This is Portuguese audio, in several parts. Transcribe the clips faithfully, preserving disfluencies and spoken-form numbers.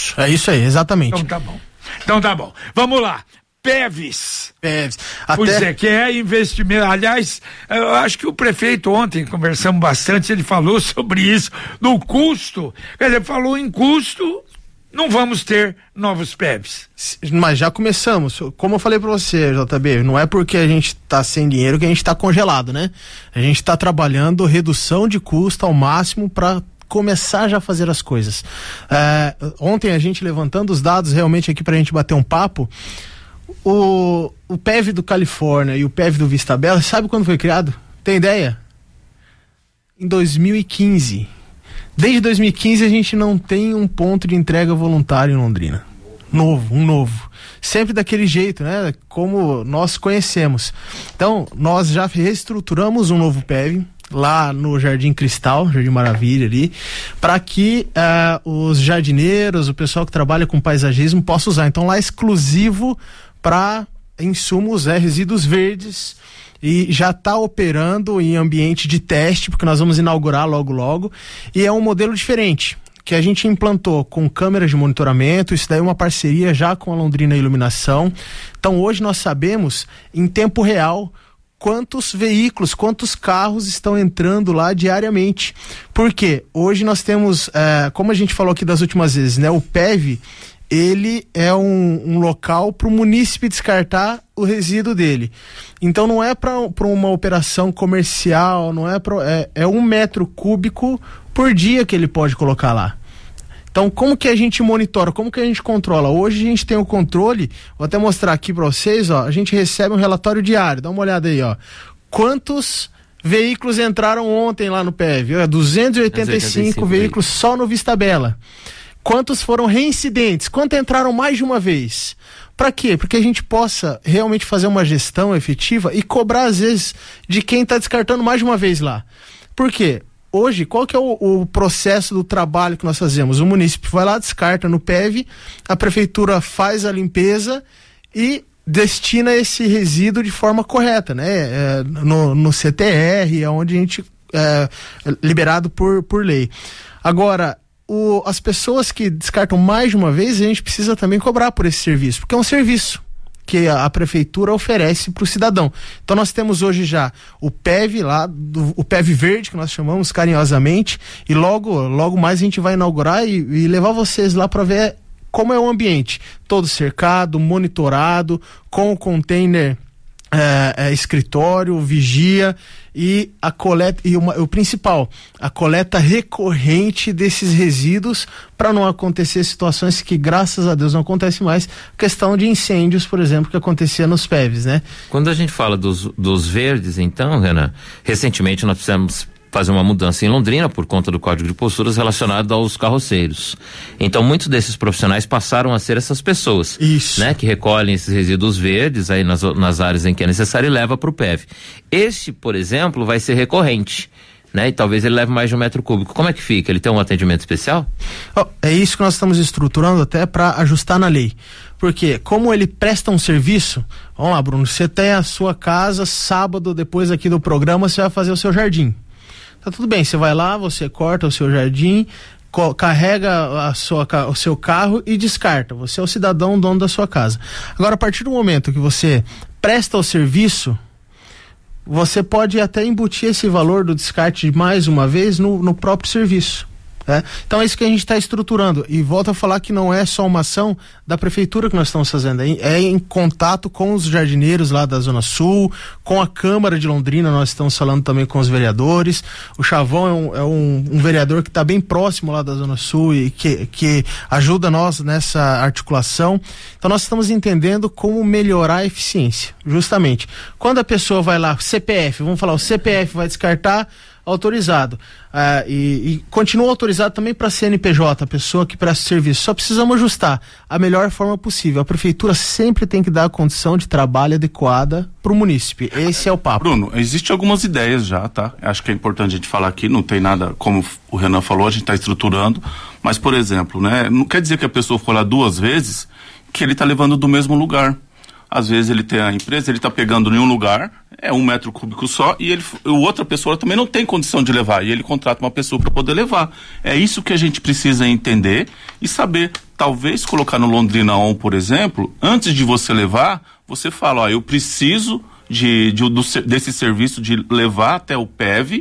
Isso, é isso aí, exatamente. Então tá bom. Então tá bom. Vamos lá. P E V S. P E V S. Pois Até... é, que é investimento. Aliás, eu acho que o prefeito ontem, conversamos bastante, ele falou sobre isso, do custo. Quer dizer, falou em custo, não vamos ter novos P E Vs. Mas já começamos. Como eu falei pra você, J B, não é porque a gente tá sem dinheiro que a gente tá congelado, né? A gente tá trabalhando redução de custo ao máximo para começar já a fazer as coisas. É, ontem a gente levantando os dados realmente aqui pra gente bater um papo, o, o P E V do Califórnia e o P E V do Vista Bela, sabe quando foi criado? Tem ideia? Em dois mil e quinze. Desde dois mil e quinze a gente não tem um ponto de entrega voluntário em Londrina. Novo, um novo. Sempre daquele jeito, né? Como nós conhecemos. Então, nós já reestruturamos um novo P E V lá no Jardim Cristal, Jardim Maravilha ali, para que uh, os jardineiros, o pessoal que trabalha com paisagismo possa usar. Então lá é exclusivo para insumos, é, resíduos verdes, e já está operando em ambiente de teste, porque nós vamos inaugurar logo logo, e é um modelo diferente, que a gente implantou com câmeras de monitoramento. Isso daí é uma parceria já com a Londrina Iluminação. Então hoje nós sabemos em tempo real quantos veículos, quantos carros estão entrando lá diariamente. Por quê? Hoje nós temos, é, como a gente falou aqui das últimas vezes, né? O P E V, ele é um, um local para o munícipe descartar o resíduo dele. Então não é para uma operação comercial, não é, pra, é, é um metro cúbico por dia que ele pode colocar lá. Então, como que a gente monitora, como que a gente controla? Hoje a gente tem o controle, vou até mostrar aqui para vocês, ó, a gente recebe um relatório diário, dá uma olhada aí, ó. Quantos veículos entraram ontem lá no P E V? Ó, duzentos e oitenta e cinco veículos só no Vista Bela. Quantos foram reincidentes? Quantos entraram mais de uma vez? Para quê? Porque a gente possa realmente fazer uma gestão efetiva e cobrar, às vezes, de quem está descartando mais de uma vez lá. Por quê? Hoje, qual que é o, o processo do trabalho que nós fazemos? O município vai lá, descarta no P E V, a prefeitura faz a limpeza e destina esse resíduo de forma correta, né? É, no, no C T R, é onde a gente é liberado por, por lei. Agora, o, as pessoas que descartam mais de uma vez, a gente precisa também cobrar por esse serviço, porque é um serviço que a, a prefeitura oferece para o cidadão. Então nós temos hoje já o P E V lá, do, o P E V verde, que nós chamamos carinhosamente, e logo, logo mais a gente vai inaugurar e, e levar vocês lá para ver como é o ambiente, todo cercado, monitorado, com o container é, é, escritório, vigia e a coleta, e uma, o principal, a coleta recorrente desses resíduos para não acontecer situações que, graças a Deus, não acontece mais, questão de incêndios, por exemplo, que acontecia nos P E Vs, né? Quando a gente fala dos, dos verdes, então, Renan, recentemente nós fizemos fazer uma mudança em Londrina por conta do Código de Posturas relacionado aos carroceiros. Então, muitos desses profissionais passaram a ser essas pessoas, Isso. né, que recolhem esses resíduos verdes aí nas, nas áreas em que é necessário e leva para o P E V. Este, por exemplo, vai ser recorrente, né? E talvez ele leve mais de um metro cúbico. Como é que fica? Ele tem um atendimento especial? Oh, é isso que nós estamos estruturando até para ajustar na lei. Porque como ele presta um serviço, vamos lá, Bruno, você tem a sua casa, sábado, depois aqui do programa, você vai fazer o seu jardim. Tá tudo bem, você vai lá, você corta o seu jardim, co- carrega a sua, o seu carro e descarta. Você é o cidadão dono da sua casa. Agora, a partir do momento que você presta o serviço, você pode até embutir esse valor do descarte mais uma vez no, no próprio serviço. É? Então é isso que a gente está estruturando, e volto a falar que não é só uma ação da prefeitura que nós estamos fazendo, é em, é em contato com os jardineiros lá da Zona Sul, com a Câmara de Londrina. Nós estamos falando também com os vereadores. O Chavão é um, é um, um vereador que está bem próximo lá da Zona Sul e que, que ajuda nós nessa articulação. Então nós estamos entendendo como melhorar a eficiência, justamente. Quando a pessoa vai lá, C P F, vamos falar, o C P F vai descartar, autorizado, ah, e, e continua autorizado também para C N P J, a pessoa que presta serviço. Só precisamos ajustar a melhor forma possível. A prefeitura sempre tem que dar a condição de trabalho adequada para o munícipe. Esse é o papo. Bruno, existem algumas ideias já, tá? Acho que é importante a gente falar aqui, não tem nada, como o Renan falou, a gente está estruturando, mas, por exemplo, né, não quer dizer que a pessoa for lá duas vezes que ele está levando do mesmo lugar. Às vezes ele tem a empresa, ele está pegando em um lugar, é um metro cúbico só, e ele, outra pessoa também não tem condição de levar, e ele contrata uma pessoa para poder levar. É isso que a gente precisa entender e saber talvez colocar no Londrina On, por exemplo, antes de você levar, você fala, ó, eu preciso de, de, do, desse serviço de levar até o P E V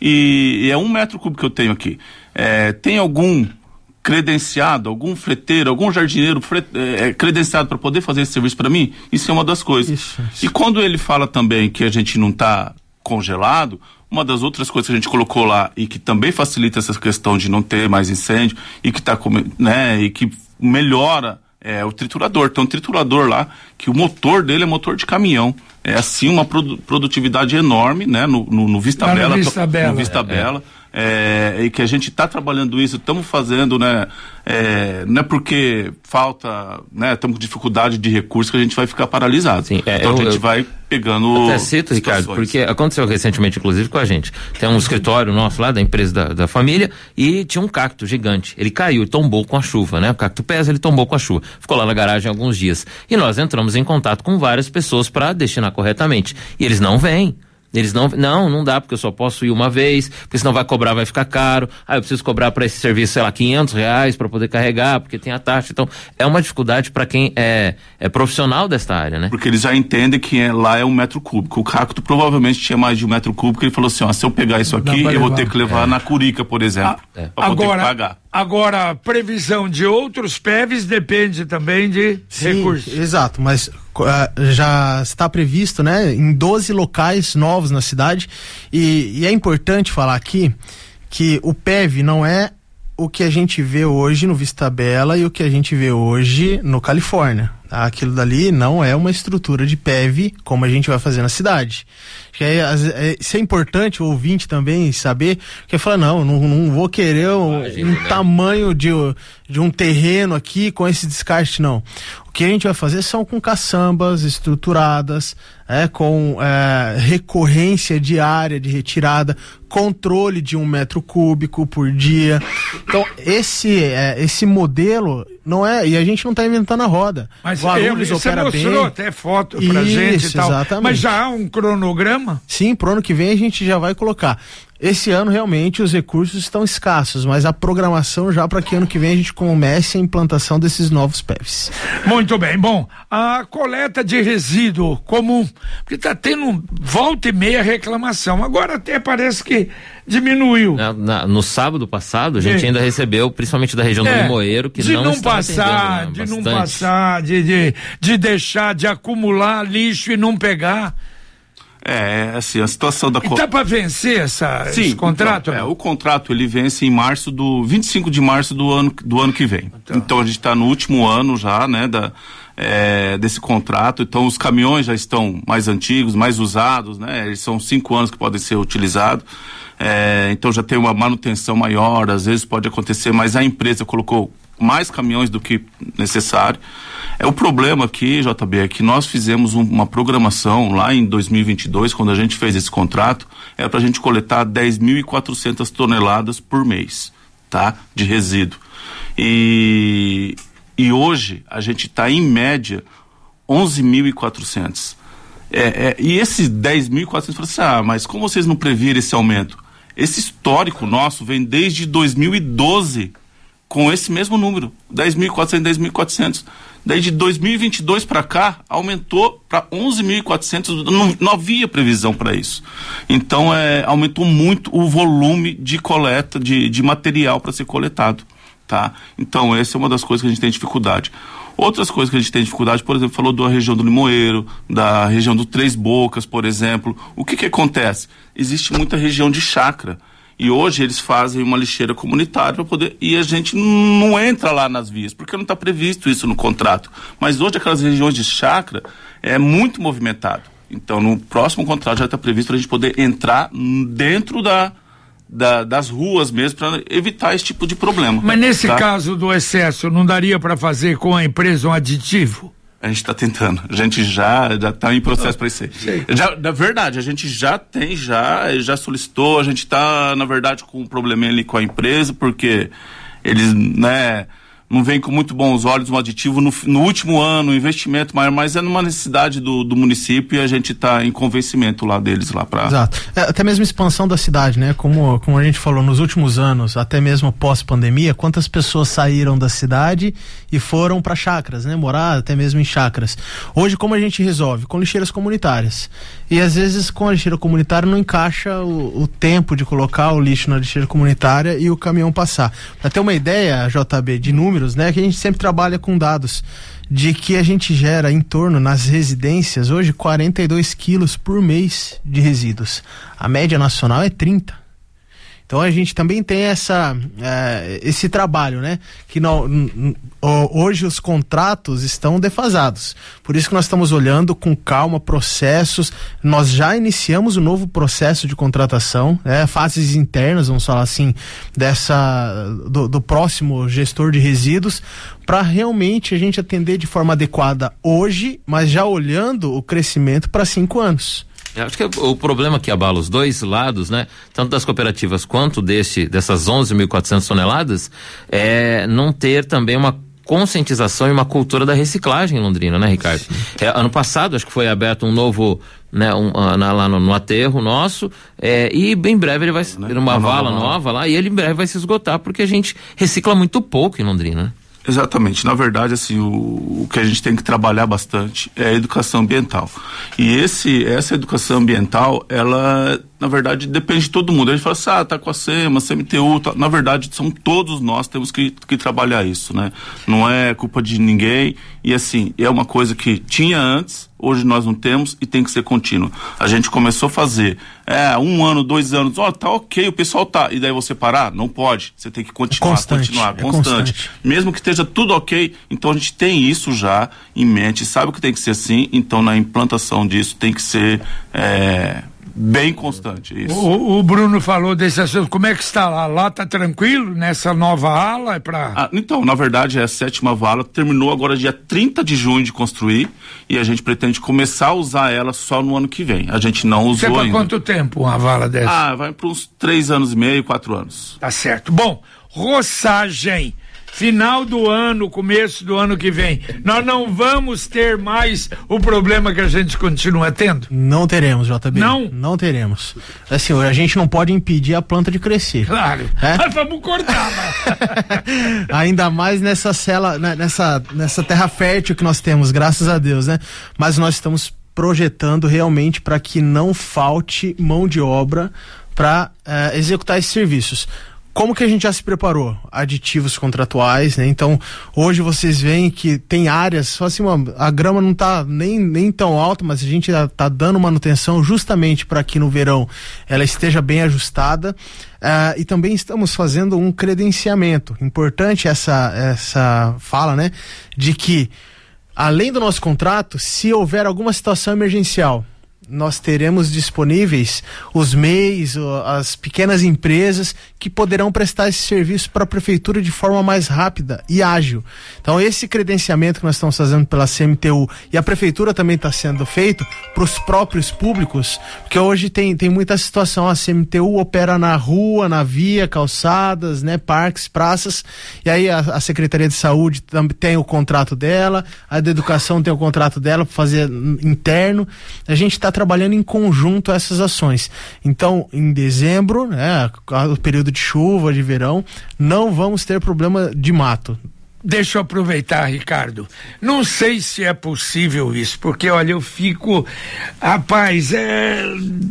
e, e é um metro cúbico que eu tenho aqui. É, tem algum credenciado, algum freteiro, algum jardineiro fre, é, credenciado para poder fazer esse serviço para mim? Isso é uma das coisas. Isso, isso. E quando ele fala também que a gente não está congelado, uma das outras coisas que a gente colocou lá e que também facilita essa questão de não ter mais incêndio e que tá, né, e que melhora é o triturador. Tem um triturador lá que o motor dele é motor de caminhão. É assim uma produ- produtividade enorme, né, no, no, no Vista Lá Bela. No Vista Bela. No Vista É, Bela. É, e que a gente está trabalhando isso, estamos fazendo, né? É, não é porque falta, né? Estamos com dificuldade de recursos que a gente vai ficar paralisado. Sim, é, então eu, a gente eu, vai pegando. Até cito, Ricardo, porque aconteceu recentemente, inclusive, com a gente. Tem um escritório nosso lá da empresa da, da família e tinha um cacto gigante. Ele caiu, tombou com a chuva, né? O cacto pesa, ele tombou com a chuva. Ficou lá na garagem alguns dias. E nós entramos em contato com várias pessoas para destinar corretamente. E eles não vêm. Eles não, não, não dá, porque eu só posso ir uma vez, porque senão vai cobrar, vai ficar caro. Ah, eu preciso cobrar para esse serviço, sei lá, quinhentos reais para poder carregar, porque tem a taxa. Então, é uma dificuldade para quem é, é profissional desta área, né? Porque eles já entendem que é, lá é um metro cúbico. O cacto provavelmente tinha mais de um metro cúbico, ele falou assim, ó, se eu pegar isso aqui, eu vou ter que levar é. na Curica, por exemplo, ah, é. para poder pagar. Agora, a previsão de outros P E Vs depende também de Sim, recursos. Exato, mas uh, já está previsto, né, em doze locais novos na cidade e, e é importante falar aqui que o P E V não é o que a gente vê hoje no Vista Bela e o que a gente vê hoje no Califórnia. Tá? Aquilo dali não é uma estrutura de P E V como a gente vai fazer na cidade. É, é, isso é importante o ouvinte também saber, porque fala, não, não, não vou querer um, Imagina, um né? tamanho de, de um terreno aqui com esse descarte, não. O que a gente vai fazer são com caçambas estruturadas, é, com é, recorrência diária de retirada, controle de um metro cúbico por dia. Então, esse, é, esse modelo não é, e a gente não está inventando a roda. Mas Guarulhos eu, opera você mostrou bem. Até foto pra Isso, gente e tal. Exatamente. Mas já há um cronograma? Sim, pro ano que vem a gente já vai colocar. Esse ano realmente os recursos estão escassos, mas a programação já para que ano que vem a gente comece a implantação desses novos P E Vs. Muito bem, bom, a coleta de resíduo comum, porque tá tendo volta e meia reclamação, agora até parece que diminuiu. Na, na, no sábado passado a gente é. ainda recebeu, principalmente da região é. do Limoeiro, que de não, não está passar, né, de bastante. não passar, de, de, de deixar, de acumular lixo e não pegar. É, assim, a situação da... E tá para vencer essa, Sim, esse contrato? Então, é, o contrato ele vence em março do... vinte e cinco de março do ano, do ano que vem. Então, então a gente está no último ano já, né, da, é, desse contrato. Então os caminhões já estão mais antigos, mais usados, né? Eles são cinco anos que podem ser utilizados. É, então já tem uma manutenção maior, às vezes pode acontecer, mas a empresa colocou mais caminhões do que necessário. É, o problema aqui, J B, é que nós fizemos um, uma programação lá em dois mil e vinte e dois, quando a gente fez esse contrato, era para a gente coletar dez mil e quatrocentas toneladas por mês, tá? De resíduo. E, e hoje a gente está em média onze mil e quatrocentos. É, é, e esses dez mil e quatrocentos, assim, ah, mas como vocês não previram esse aumento? Esse histórico nosso vem desde dois mil e doze com esse mesmo número, dez mil e quatrocentos, dez mil e quatrocentos. Daí de dois mil e vinte e dois para cá, aumentou para onze mil e quatrocentos, não, não havia previsão para isso. Então, é, aumentou muito o volume de coleta, de, de material para ser coletado, tá? Então, essa é uma das coisas que a gente tem dificuldade. Outras coisas que a gente tem dificuldade, por exemplo, falou da região do Limoeiro, da região do Três Bocas, por exemplo. O que que acontece? Existe muita região de chácara. E hoje eles fazem uma lixeira comunitária para poder... E a gente não entra lá nas vias, porque não está previsto isso no contrato. Mas hoje aquelas regiões de chácara é muito movimentado. Então no próximo contrato já está previsto para a gente poder entrar dentro da, da, das ruas mesmo, para evitar esse tipo de problema. Mas nesse tá? caso do excesso, não daria para fazer com a empresa um aditivo? A gente está tentando, a gente já já está em processo para isso aí. Já, na verdade, a gente já tem, já, já solicitou, a gente está, na verdade, com um probleminha ali com a empresa, porque eles, né, não vem com muito bons olhos um aditivo no, no último ano, um investimento maior, mas é numa necessidade do, do município e a gente está em convencimento lá deles lá para. Exato. É, até mesmo expansão da cidade, né? Como, como a gente falou, nos últimos anos, até mesmo pós-pandemia, quantas pessoas saíram da cidade e foram para chácaras, né? Morar até mesmo em chácaras. Hoje, como a gente resolve? Com lixeiras comunitárias. E às vezes com a lixeira comunitária não encaixa o, o tempo de colocar o lixo na lixeira comunitária e o caminhão passar. Para ter uma ideia, J B, de números, né, que a gente sempre trabalha com dados de que a gente gera em torno nas residências hoje quarenta e dois quilos por mês de resíduos. A média nacional é trinta. Então a gente também tem essa, é, esse trabalho, né? Que não, n- hoje os contratos estão defasados. Por isso que nós estamos olhando com calma processos. Nós já iniciamos o um novo processo de contratação, né? Fases internas, vamos falar assim, dessa do, do próximo gestor de resíduos, para realmente a gente atender de forma adequada hoje, mas já olhando o crescimento para cinco anos. Eu acho que o problema que abala os dois lados, né, tanto das cooperativas quanto desse, dessas onze mil e quatrocentas toneladas, é não ter também uma conscientização e uma cultura da reciclagem em Londrina, né, Ricardo? É, ano passado, acho que foi aberto um novo, né, um, na, lá no, no aterro nosso, é, e em breve ele vai ter né? uma, uma vala nova, nova lá, e ele em breve vai se esgotar, porque a gente recicla muito pouco em Londrina, né? Exatamente. Na verdade, assim, o, o que a gente tem que trabalhar bastante é a educação ambiental. E esse, essa educação ambiental, ela, na verdade, depende de todo mundo. A gente fala assim, ah, tá com a SEMA, C M T U, tá. Na verdade, são todos nós temos que, que trabalhar isso, né? Não é culpa de ninguém. E assim, é uma coisa que tinha antes, hoje nós não temos e tem que ser contínuo. A gente começou a fazer, é, um ano, dois anos, ó, oh, tá ok, o pessoal tá, e daí você parar? Não pode, você tem que continuar, é constante, continuar, é constante. constante. Mesmo que esteja tudo ok, então a gente tem isso já em mente, sabe que tem que ser assim, então na implantação disso tem que ser, é, bem constante, isso. O, o Bruno falou desse assunto, como é que está lá? Lá tá tranquilo nessa nova ala? É pra... ah, então, na verdade é a sétima vala, terminou agora dia trinta de junho de construir e a gente pretende começar a usar ela só no ano que vem. A gente não usou ainda. Você para quanto tempo uma vala dessa? Ah, vai para uns três anos e meio, quatro anos. Tá certo. Bom, roçagem. Final do ano, começo do ano que vem, nós não vamos ter mais o problema que a gente continua tendo? Não teremos, J B. Não? Não teremos. Assim, a gente não pode impedir a planta de crescer. Claro. É? Mas vamos cortar. Ainda mais nessa cela, nessa, nessa terra fértil que nós temos, graças a Deus, né? Mas nós estamos projetando realmente para que não falte mão de obra para uh, executar esses serviços. Como que a gente já se preparou? Aditivos contratuais, né? Então, hoje vocês veem que tem áreas, só assim, uma, a grama não tá nem, nem tão alta, mas a gente já tá dando manutenção justamente para que no verão ela esteja bem ajustada. Uh, e também estamos fazendo um credenciamento. Importante essa, essa fala, né? De que, além do nosso contrato, se houver alguma situação emergencial, nós teremos disponíveis os M E Is, as pequenas empresas que poderão prestar esse serviço para a prefeitura de forma mais rápida e ágil. Então esse credenciamento que nós estamos fazendo pela C M T U e a prefeitura também está sendo feito para os próprios públicos, porque hoje tem, tem muita situação, a C M T U opera na rua, na via, calçadas, né, parques, praças, e aí a, a Secretaria de Saúde também tem o contrato dela, a da Educação tem o contrato dela para fazer interno. A gente está trabalhando em conjunto essas ações. Então, em dezembro, né, o período de chuva, de verão, não vamos ter problema de mato. Deixa eu aproveitar, Ricardo. Não sei se é possível isso, porque, olha, eu fico, rapaz, é,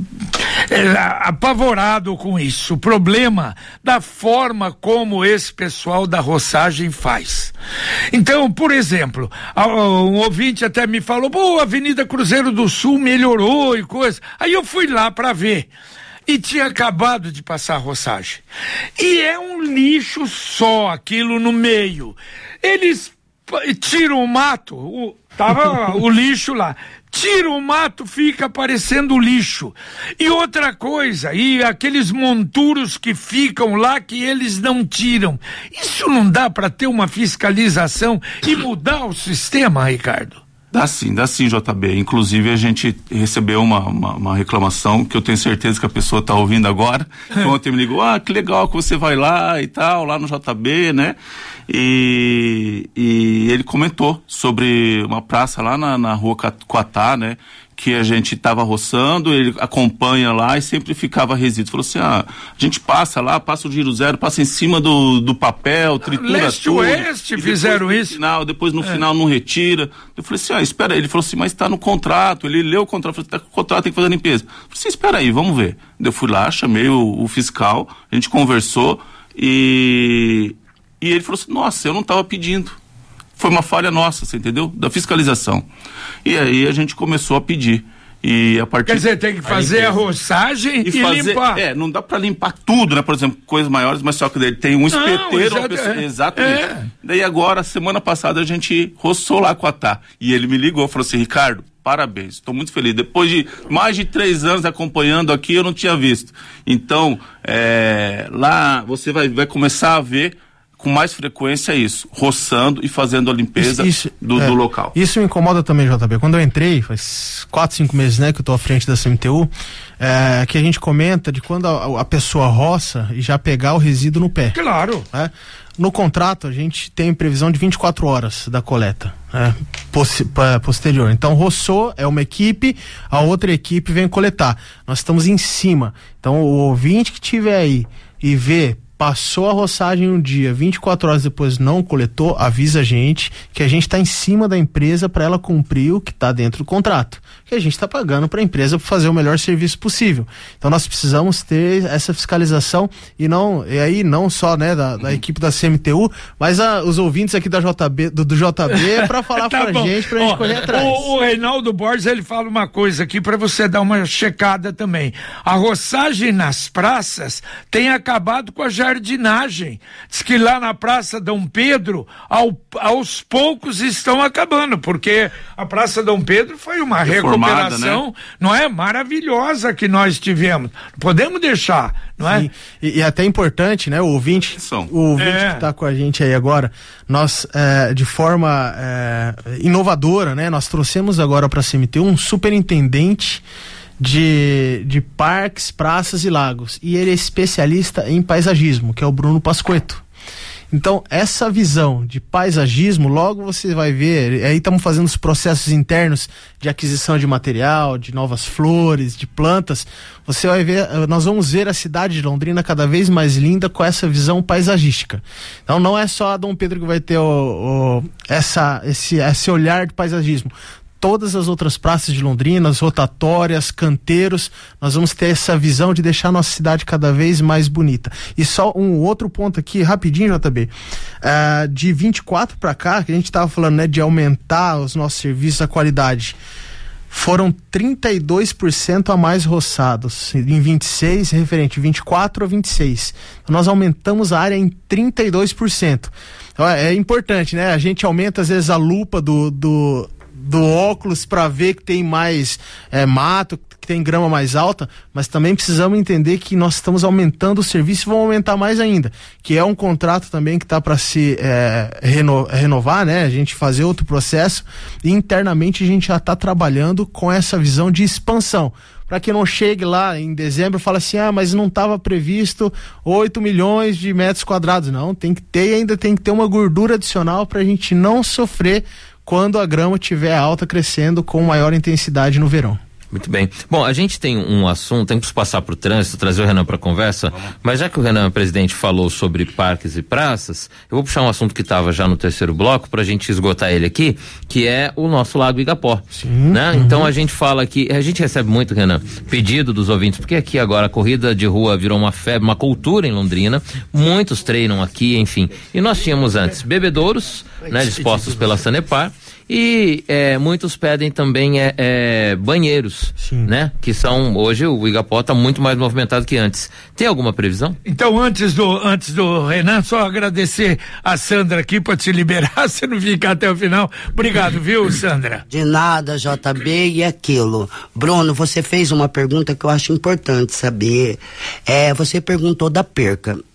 é apavorado com isso. O problema da forma como esse pessoal da roçagem faz. Então, por exemplo, um ouvinte até me falou, pô, a Avenida Cruzeiro do Sul melhorou e coisa. Aí eu fui lá para ver. E tinha acabado de passar a roçagem. E é um lixo só, aquilo no meio. Eles tiram o mato, o, tava o lixo lá. Tiram o mato, fica parecendo lixo. E outra coisa, e aqueles monturos que ficam lá que eles não tiram. Isso não dá para ter uma fiscalização e mudar o sistema, Ricardo? Dá sim, dá sim, J B. Inclusive a gente recebeu uma, uma, uma reclamação que eu tenho certeza que a pessoa está ouvindo agora. Ontem me ligou, ah, que legal que você vai lá e tal, lá no J B, né? E, e ele comentou sobre uma praça lá na, na rua Coatá, né? Que a gente estava roçando, ele acompanha lá e sempre ficava resíduo. Falou assim, ah, a gente passa lá, passa o giro zero, passa em cima do, do papel, tritura Leste tudo. Oeste fizeram no isso. Final, depois no é. final não retira. Eu falei assim, ah, espera aí. Ele falou assim, mas está no contrato. Ele leu o contrato, falou, tá com o contrato, tem que fazer a limpeza. Eu falei assim, espera aí, vamos ver. Eu fui lá, chamei o, o fiscal, a gente conversou e, e ele falou assim, nossa, eu não estava pedindo. Foi uma falha nossa, você entendeu? Da fiscalização. E aí a gente começou a pedir. E a partir... Quer dizer, tem que fazer a, a roçagem e, e fazer, limpar. É, não dá para limpar tudo, né? Por exemplo, coisas maiores, mas só que ele tem um espeteiro. Não, pessoa, é, exatamente. É. Daí agora, semana passada, a gente roçou lá com a Tá. E ele me ligou, falou assim, Ricardo, parabéns, estou muito feliz. Depois de mais de três anos acompanhando aqui, eu não tinha visto. Então, é, lá você vai, vai começar a ver com mais frequência isso, roçando e fazendo a limpeza isso, isso, do, é, do local. Isso me incomoda também, J B. Quando eu entrei, faz quatro, cinco meses, né, que eu tô à frente da C M T U, é, que a gente comenta de quando a, a pessoa roça e já pegar o resíduo no pé. Claro. É, no contrato, a gente tem previsão de vinte e quatro horas da coleta, né, poss, posterior. Então, roçou, é uma equipe, a outra equipe vem coletar. Nós estamos em cima. Então, o ouvinte que tiver aí e vê, passou a roçagem um dia, vinte e quatro horas depois não coletou, avisa a gente que a gente está em cima da empresa para ela cumprir o que está dentro do contrato. Que a gente está pagando para a empresa para fazer o melhor serviço possível. Então nós precisamos ter essa fiscalização e não, e aí não só, né, da, da equipe da C M T U, mas a, os ouvintes aqui da J B, do, do J B para falar tá pra bom. gente, pra Ó, gente correr atrás. O, o Reinaldo Borges, ele fala uma coisa aqui para você dar uma checada também. A roçagem nas praças tem acabado com a jardinagem. Diz que lá na Praça Dom Pedro, ao, aos poucos estão acabando, porque a Praça Dom Pedro foi uma recuperação, né? Não é? Maravilhosa que nós tivemos. Podemos deixar, não é? Sim. E, e até importante, né? O ouvinte, o ouvinte é. que está com a gente aí agora, nós, é, de forma é, inovadora, né? Nós trouxemos agora para a C M T U um superintendente De, de parques, praças e lagos. E ele é especialista em paisagismo, que é o Bruno Pasquetto. Então, essa visão de paisagismo, logo você vai ver, aí estamos fazendo os processos internos de aquisição de material, de novas flores, de plantas, você vai ver, nós vamos ver a cidade de Londrina cada vez mais linda com essa visão paisagística. Então, não é só a Dom Pedro que vai ter o, o, essa, esse, esse olhar de paisagismo. Todas as outras praças de Londrina, as rotatórias, canteiros, nós vamos ter essa visão de deixar a nossa cidade cada vez mais bonita. E só um outro ponto aqui, rapidinho, J B, uh, de vinte e quatro para cá, que a gente estava falando, né, de aumentar os nossos serviços, a qualidade, foram trinta e dois por cento a mais roçados, em vinte e seis, referente vinte e quatro a vinte e seis. Então, nós aumentamos a área em trinta e dois por cento. Então, é importante, né? A gente aumenta, às vezes, a lupa do... do do óculos para ver que tem mais é, mato, que tem grama mais alta, mas também precisamos entender que nós estamos aumentando o serviço e vamos aumentar mais ainda, que é um contrato também que está para se é, reno, renovar, né? A gente fazer outro processo e internamente a gente já está trabalhando com essa visão de expansão, para que não chegue lá em dezembro e fale assim, ah, mas não estava previsto oito milhões de metros quadrados. Não, tem que ter, ainda tem que ter uma gordura adicional para a gente não sofrer quando a grama estiver alta, crescendo com maior intensidade no verão. Muito bem. Bom, a gente tem um assunto, tem que passar para o trânsito, trazer o Renan para a conversa, Vamos. mas já que o Renan, presidente, falou sobre parques e praças, eu vou puxar um assunto que estava já no terceiro bloco para a gente esgotar ele aqui, que é o nosso Lago Igapó. Sim. Né? Uhum. Então a gente fala aqui, a gente recebe muito, Renan, pedido dos ouvintes, porque aqui agora a corrida de rua virou uma febre, uma cultura em Londrina, muitos treinam aqui, enfim. E nós tínhamos antes bebedouros, né, dispostos pela Sanepar, e é, muitos pedem também é, é, banheiros, Sim. né? Que são, hoje o Igapó está muito mais movimentado que antes. Tem alguma previsão? Então, antes do, antes do Renan, só agradecer a Sandra aqui para te liberar, você não ficar até o final. Obrigado, viu, Sandra? De nada, J B, e aquilo. Bruno, você fez uma pergunta que eu acho importante saber. É, você perguntou da perca.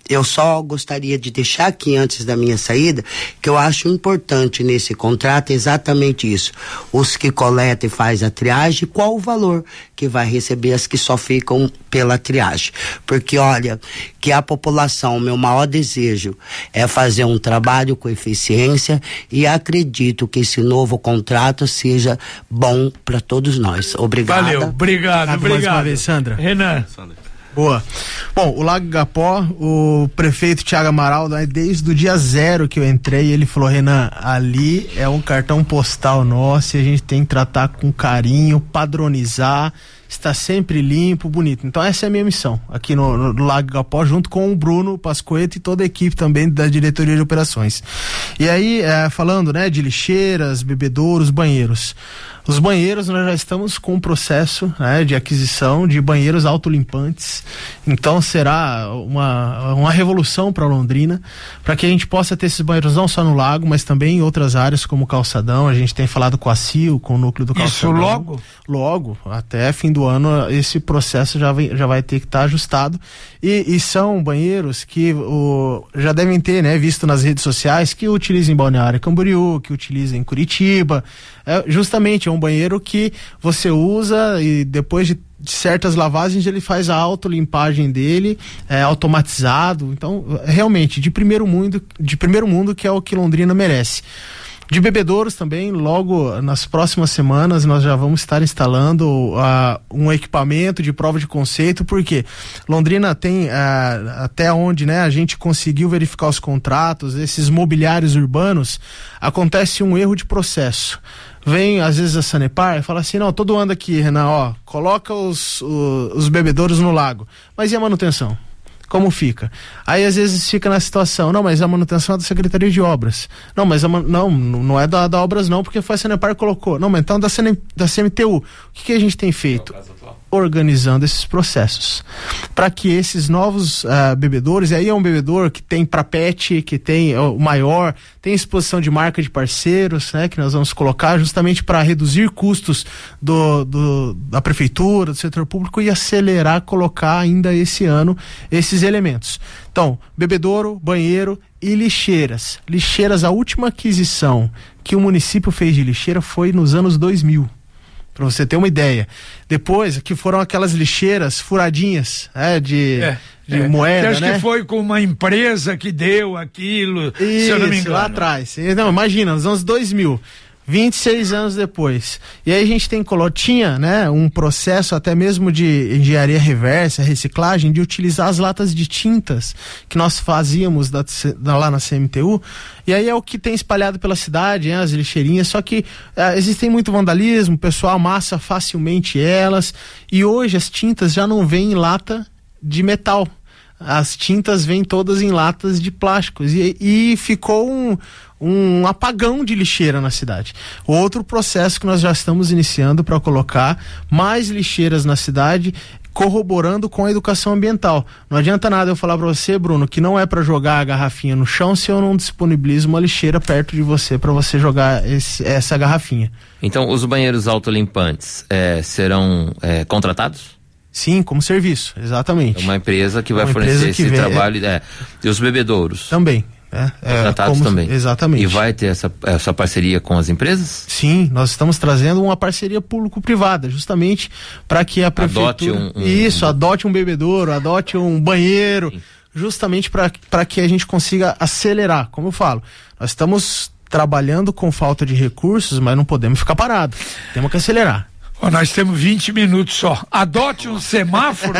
eu só gostaria de deixar aqui antes da minha saída, que eu acho importante nesse contrato exatamente isso. Os que coletam e faz a triagem, qual o valor que vai receber as que só ficam pela triagem. Porque, olha, que a população, meu maior desejo é fazer um trabalho com eficiência e acredito que esse novo contrato seja bom para todos nós. Obrigada. Valeu, obrigado, Obrigado. obrigado. Mais uma vez, Sandra. Renan. Boa. Bom, o Lago Igapó, o prefeito Thiago Amaral, né, desde o dia zero que eu entrei, ele falou: Renan, ali é um cartão postal nosso e a gente tem que tratar com carinho, padronizar, está sempre limpo, bonito. Então essa é a minha missão aqui no, no, no Lago Igapó, junto com o Bruno Pascoeto e toda a equipe também da diretoria de operações. E aí, é, falando, né, de lixeiras, bebedouros, banheiros. Os banheiros, nós já estamos com um processo, né, de aquisição de banheiros autolimpantes. Então será uma, uma revolução para Londrina, para que a gente possa ter esses banheiros não só no lago, mas também em outras áreas como o calçadão. A gente tem falado com a CIO, com o núcleo do calçadão. Isso logo? Logo, até fim do ano esse processo já, vem, já vai ter que estar tá ajustado. E, e são banheiros que o, já devem ter, né, visto nas redes sociais, que utilizam em Balneário Camboriú, que utilizam em Curitiba. É, justamente é um banheiro que você usa e depois de, de certas lavagens ele faz a autolimpagem dele, é automatizado. Então, realmente, de primeiro mundo, de primeiro mundo, que é o que Londrina merece. De bebedouros também, logo nas próximas semanas nós já vamos estar instalando uh, um equipamento de prova de conceito, porque Londrina tem, uh, até onde, né, a gente conseguiu verificar os contratos, esses mobiliários urbanos, acontece um erro de processo. Vem, às vezes, a Sanepar e fala assim: não, todo ano aqui, Renan, ó, coloca os, os, os bebedouros no lago. Mas e a manutenção? Como fica? Aí às vezes fica na situação: não, mas a manutenção é da Secretaria de Obras. Não, mas a man... não, não é da, da Obras não, porque foi a Sanepar que colocou. Não, mas então da, C N... da C M T U. O que, que a gente tem feito? Organizando esses processos para que esses novos uh, bebedouros, e aí é um bebedouro que tem para pet, que tem uh, o maior, tem exposição de marca de parceiros, né, que nós vamos colocar justamente para reduzir custos do, do, da prefeitura, do setor público, e acelerar, colocar ainda esse ano esses elementos. Então, bebedouro, banheiro e lixeiras. Lixeiras, a última aquisição que o município fez de lixeira foi nos anos dois mil. Pra você ter uma ideia. Depois, que foram aquelas lixeiras furadinhas, é, de, é, de é. moeda, acho né? que foi com uma empresa que deu aquilo, isso, se eu não me engano. Lá atrás. Não, imagina, nos anos dois mil. vinte e seis anos depois. E aí a gente tem, tinha, né, um processo até mesmo de engenharia reversa, reciclagem, de utilizar as latas de tintas que nós fazíamos da, da, lá na C M T U. E aí é o que tem espalhado pela cidade, né, as lixeirinhas, só que é, existem muito vandalismo, o pessoal amassa facilmente elas, e hoje as tintas já não vêm em lata de metal. As tintas vêm todas em latas de plásticos, e, e ficou um, um apagão de lixeira na cidade. Outro processo que nós já estamos iniciando para colocar mais lixeiras na cidade, corroborando com a educação ambiental. Não adianta nada eu falar para você, Bruno, que não é para jogar a garrafinha no chão se eu não disponibilizo uma lixeira perto de você para você jogar esse, essa garrafinha. Então, os banheiros autolimpantes é, serão é, contratados? Sim, como serviço, exatamente. É uma empresa que vai uma fornecer que esse vê, trabalho. É, e os bebedouros? Também. É, contratados é, como, também. Exatamente. E vai ter essa, essa parceria com as empresas? Sim, nós estamos trazendo uma parceria público-privada, justamente para que a prefeitura... Adote um, um, Isso, um... adote um bebedouro, adote um banheiro, sim, justamente para que a gente consiga acelerar. Como eu falo, nós estamos trabalhando com falta de recursos, mas não podemos ficar parados. Temos que acelerar. Oh, nós temos vinte minutos só. Adote um semáforo.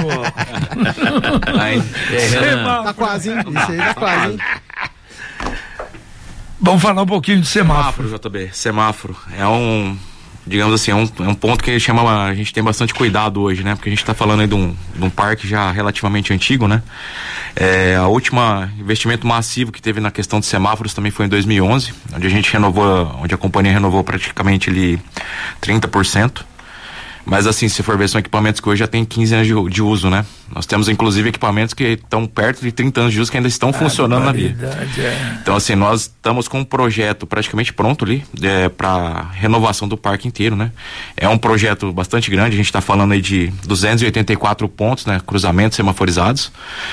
Aí, semáforo. Tá quase, hein? Isso aí tá quase, hein? Vamos falar um pouquinho de semáforo. Semáforo, J B. Semáforo é um, digamos assim, é um, é um ponto que chama, a gente tem bastante cuidado hoje, né? Porque a gente está falando aí de um, de um parque já relativamente antigo, né? É, a última investimento massivo que teve na questão de semáforos também foi em dois mil e onze, onde a gente renovou, onde a companhia renovou praticamente ali trinta por cento. Mas assim, se for ver, são equipamentos que hoje já tem quinze anos de, de uso, né? Nós temos inclusive equipamentos que estão perto de trinta anos de uso que ainda estão ah, funcionando na via. É. Então assim, nós estamos com um projeto praticamente pronto ali é, para renovação do parque inteiro, né? É um projeto bastante grande, a gente está falando aí de duzentos e oitenta e quatro pontos, né? Cruzamentos semaforizados.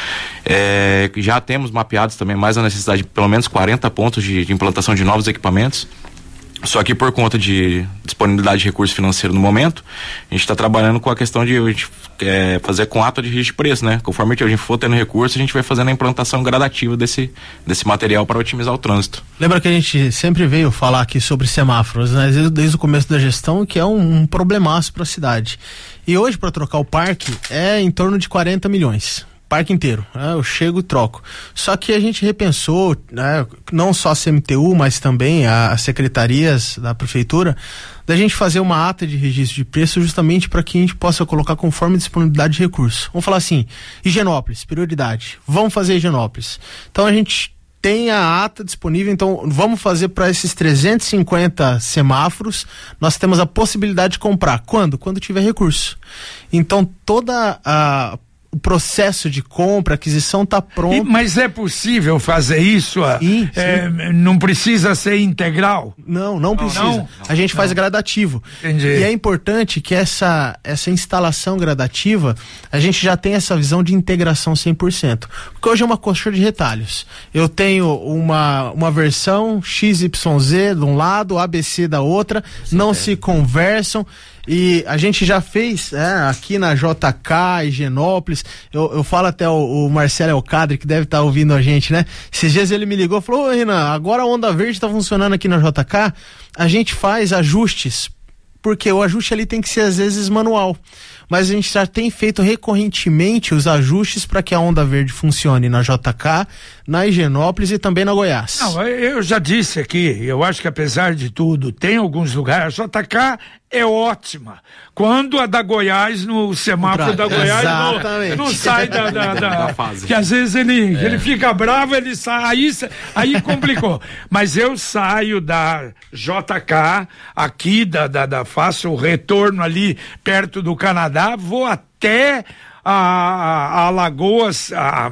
É, já temos mapeados também mais a necessidade de pelo menos quarenta pontos de, de implantação de novos equipamentos. Só que por conta de disponibilidade de recurso financeiro no momento, a gente está trabalhando com a questão de, de é, fazer com ata de registro de preço, né? Conforme a gente for tendo recurso, a gente vai fazendo a implantação gradativa desse, desse material para otimizar o trânsito. Lembra que a gente sempre veio falar aqui sobre semáforos, né? Desde, desde o começo da gestão, que é um, um problemaço para a cidade. E hoje, para trocar o parque, é em torno de quarenta milhões. Parque inteiro, né? Eu chego e troco. Só que a gente repensou, né? Não só a C M T U, mas também as secretarias da prefeitura, da gente fazer uma ata de registro de preço justamente para que a gente possa colocar conforme a disponibilidade de recursos. Vamos falar assim, Higienópolis, prioridade, vamos fazer Higienópolis. Então a gente tem a ata disponível, então vamos fazer para esses trezentos e cinquenta semáforos, nós temos a possibilidade de comprar. Quando? Quando tiver recurso. Então toda a o processo de compra, aquisição está pronto. E, mas é possível fazer isso? Sim, é, sim. Não precisa ser integral? Não, não precisa. Não, a gente não. faz gradativo. Entendi. E é importante que essa, essa instalação gradativa, a gente já tem essa visão de integração cem por cento. Porque hoje é uma coxa de retalhos. Eu tenho uma, uma versão X Y Z de um lado, A B C da outra, sim, não é. se conversam. E a gente já fez é, aqui na J K, Higienópolis, eu, eu falo até o, o Marcelo Elcadre, que deve estar tá ouvindo a gente, né? Esses dias ele me ligou e falou: ô Renan, agora a Onda Verde está funcionando aqui na J K, a gente faz ajustes, porque o ajuste ali tem que ser às vezes manual. Mas a gente já tem feito recorrentemente os ajustes para que a Onda Verde funcione na J K, na Higienópolis e também na Goiás. Não, eu já disse aqui, eu acho que apesar de tudo, tem alguns lugares, a J K é ótima. Quando a da Goiás, no semáforo da Goiás, não, não sai da, da, da, da fase. Que às vezes ele, é. ele fica bravo, ele sai, aí, aí complicou. Mas eu saio da J K, aqui, da, da, da, faço o retorno ali perto do Canadá, vou até a, a, a Lagoas, a,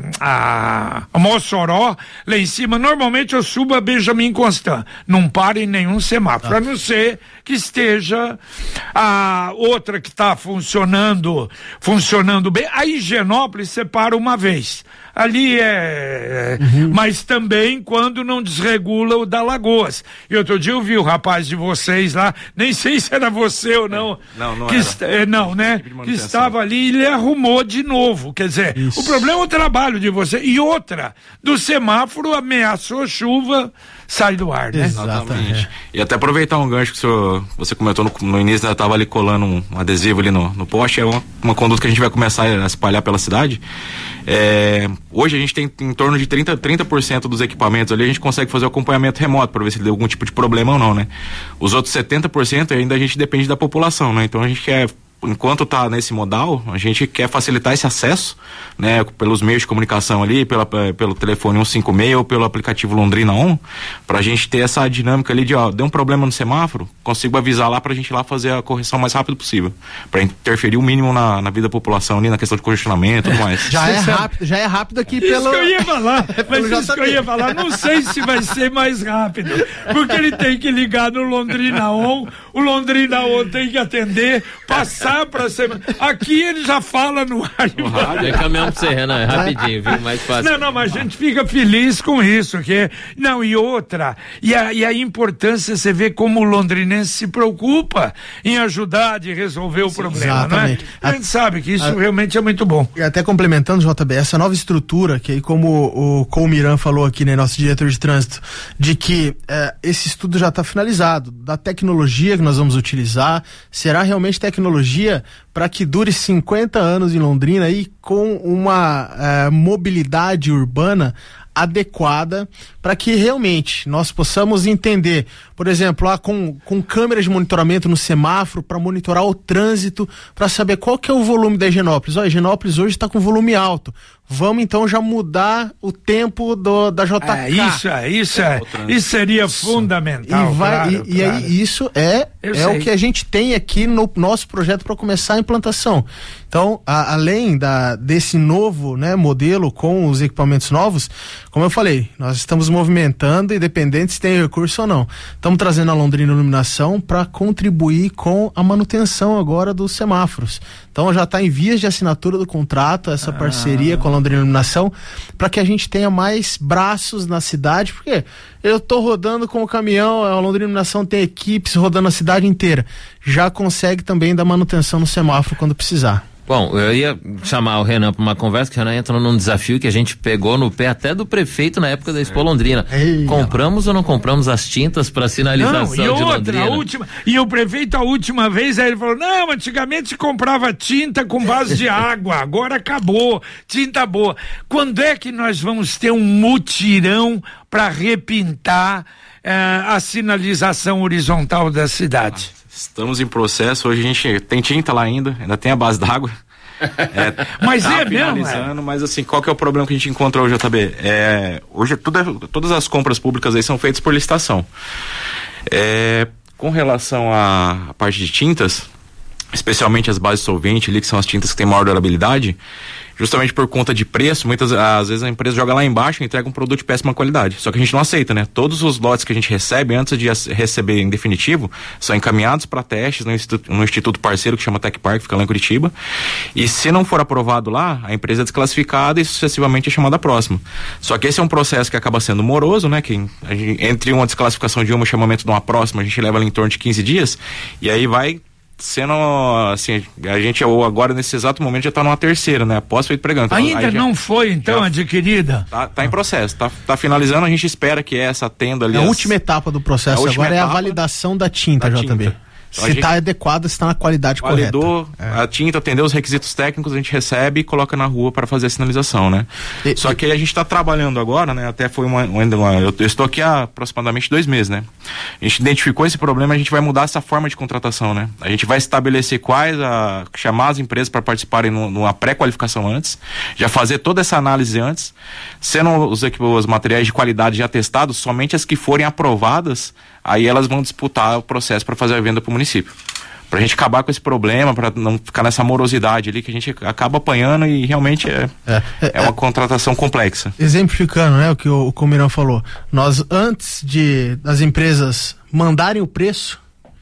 a, a Mossoró, lá em cima. Normalmente eu subo a Benjamin Constant, não paro em nenhum semáforo, ah. a não ser que esteja a outra que está funcionando, funcionando bem. A Higienópolis você para uma vez. Ali é, uhum. mas também quando não desregula o da Lagoas. E outro dia eu vi o rapaz de vocês lá, nem sei se era você ou não, é. não, não, que est- é, não, né? Tipo que estava ali e ele arrumou de novo. Quer dizer, isso. O problema é o trabalho de você. E outra, do semáforo ameaçou chuva, sai do ar, né? Exatamente. É. E até aproveitar um gancho que o senhor, você comentou no, no início, né, tava ali colando um, um adesivo ali no, no poste, é uma, uma conduta que a gente vai começar a espalhar pela cidade. É, hoje a gente tem em torno de trinta, trinta por cento dos equipamentos ali, a gente consegue fazer o acompanhamento remoto para ver se deu algum tipo de problema ou não, né? Os outros setenta por cento ainda a gente depende da população, né? Então a gente quer, enquanto tá nesse modal, a gente quer facilitar esse acesso, né, pelos meios de comunicação ali, pela, pelo telefone cento e cinquenta e seis ou pelo aplicativo Londrina On, pra gente ter essa dinâmica ali de, ó, deu um problema no semáforo, consigo avisar lá pra gente ir lá fazer a correção o mais rápido possível, pra interferir o mínimo na, na vida da população ali, na questão de congestionamento e tudo mais. Já é rápido, já é rápido aqui isso pelo... Isso que eu ia falar, mas isso que eu ia falar, não sei se vai ser mais rápido, porque ele tem que ligar no Londrina On, o Londrina On tem que atender, passar pra semana. Aqui ele já fala no ar. No rádio é caminhão pra você, Renan, é rapidinho, viu? Mais fácil. Não, não, mas a gente fica feliz com isso, que não, e outra, e a, e a importância, você vê como o londrinense se preocupa em ajudar de resolver o Sim, problema, exatamente. Não é? A gente sabe que isso a, realmente é muito bom. E até complementando, J B, essa nova estrutura, que aí como o, o Colmiran falou aqui, né, nosso diretor de trânsito, de que é, esse estudo já está finalizado, da tecnologia que nós vamos utilizar, será realmente tecnologia para que dure cinquenta anos em Londrina e com uma uh, mobilidade urbana adequada para que realmente nós possamos entender, por exemplo, lá com, com câmeras de monitoramento no semáforo para monitorar o trânsito, para saber qual que é o volume da Higienópolis. Ó, a Higienópolis hoje está com volume alto, vamos então já mudar o tempo do, da J K. É, isso, é, isso, é, isso seria isso. fundamental. E, vai, claro, e, e claro. aí isso é, é o que a gente tem aqui no nosso projeto para começar a implantação. Então, a, além da, desse novo, né, modelo com os equipamentos novos, como eu falei, nós estamos movimentando, independente se tem recurso ou não. Estamos trazendo a Londrina Iluminação para contribuir com a manutenção agora dos semáforos. Então já está em vias de assinatura do contrato, essa ah. parceria com a Londrina Iluminação, para que a gente tenha mais braços na cidade, porque eu estou rodando com o caminhão, a Londrina Iluminação tem equipes rodando a cidade inteira. Já consegue também dar manutenção no semáforo quando precisar. Bom, eu ia chamar o Renan para uma conversa, que o Renan entra num desafio que a gente pegou no pé até do prefeito na época da Expo Londrina. Ei, compramos ou não compramos as tintas para sinalização não, e outra, de Londrina? A última, e o prefeito, a última vez, aí ele falou, não, antigamente se comprava tinta com base de água, agora acabou, tinta boa. Quando é que nós vamos ter um mutirão para repintar eh, a sinalização horizontal da cidade? Estamos em processo, hoje a gente tem tinta lá ainda, ainda tem a base d'água. É, mas tá é mesmo, é? Mas assim, qual que é o problema que a gente encontra hoje, J B? É, hoje tudo é, todas as compras públicas aí são feitas por licitação. É, com relação à, à parte de tintas, especialmente as bases solvente ali, que são as tintas que têm maior durabilidade, justamente por conta de preço, muitas às vezes a empresa joga lá embaixo e entrega um produto de péssima qualidade. Só que a gente não aceita, né? Todos os lotes que a gente recebe, antes de receber em definitivo, são encaminhados para testes no instituto, no instituto parceiro que chama Tech Park, fica lá em Curitiba. E se não for aprovado lá, a empresa é desclassificada e sucessivamente é chamada próxima. Só que esse é um processo que acaba sendo moroso, né? Que a gente, entre uma desclassificação de uma e o chamamento de uma próxima, a gente leva ali em torno de quinze dias, e aí vai sendo, assim, a gente agora nesse exato momento já está numa terceira, né? Após feito pregando. Então, ainda não já, foi, então, adquirida? Tá, tá em processo, tá, tá finalizando, a gente espera que essa tenda ali... É a as, última etapa do processo, agora etapa, é a validação da tinta, da J B. Tinta. Então se está adequado, se está na qualidade validou correta. É. A tinta, atendeu os requisitos técnicos, a gente recebe e coloca na rua para fazer a sinalização, né? E, Só e... que a gente está trabalhando agora, né? Até foi uma, uma, uma eu, eu estou aqui há aproximadamente dois meses, né? A gente identificou esse problema, a gente vai mudar essa forma de contratação, né? A gente vai estabelecer quais, a, chamar as empresas para participarem no, numa pré-qualificação antes, já fazer toda essa análise antes, sendo os, os materiais de qualidade já testados, somente as que forem aprovadas, aí elas vão disputar o processo para fazer a venda para o município. Pra gente acabar com esse problema, para não ficar nessa morosidade ali, que a gente acaba apanhando e realmente é, é, é, é uma contratação complexa. Exemplificando, né, o que o, o Comirão falou, nós antes de das empresas mandarem o preço,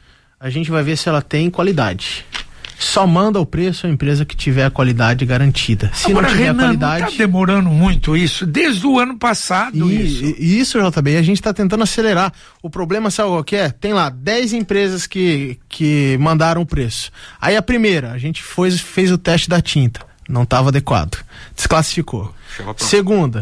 a gente vai ver se ela tem qualidade. Só manda o preço a empresa que tiver a qualidade garantida. Se Agora, não tiver Renan, a qualidade... não tá demorando muito isso, desde o ano passado e, isso. E isso, J B, a gente tá tentando acelerar. O problema, sabe qual que é? Tem lá dez empresas que, que mandaram o preço. Aí a primeira, a gente foi, fez o teste da tinta. Não estava adequado. Desclassificou. Segunda,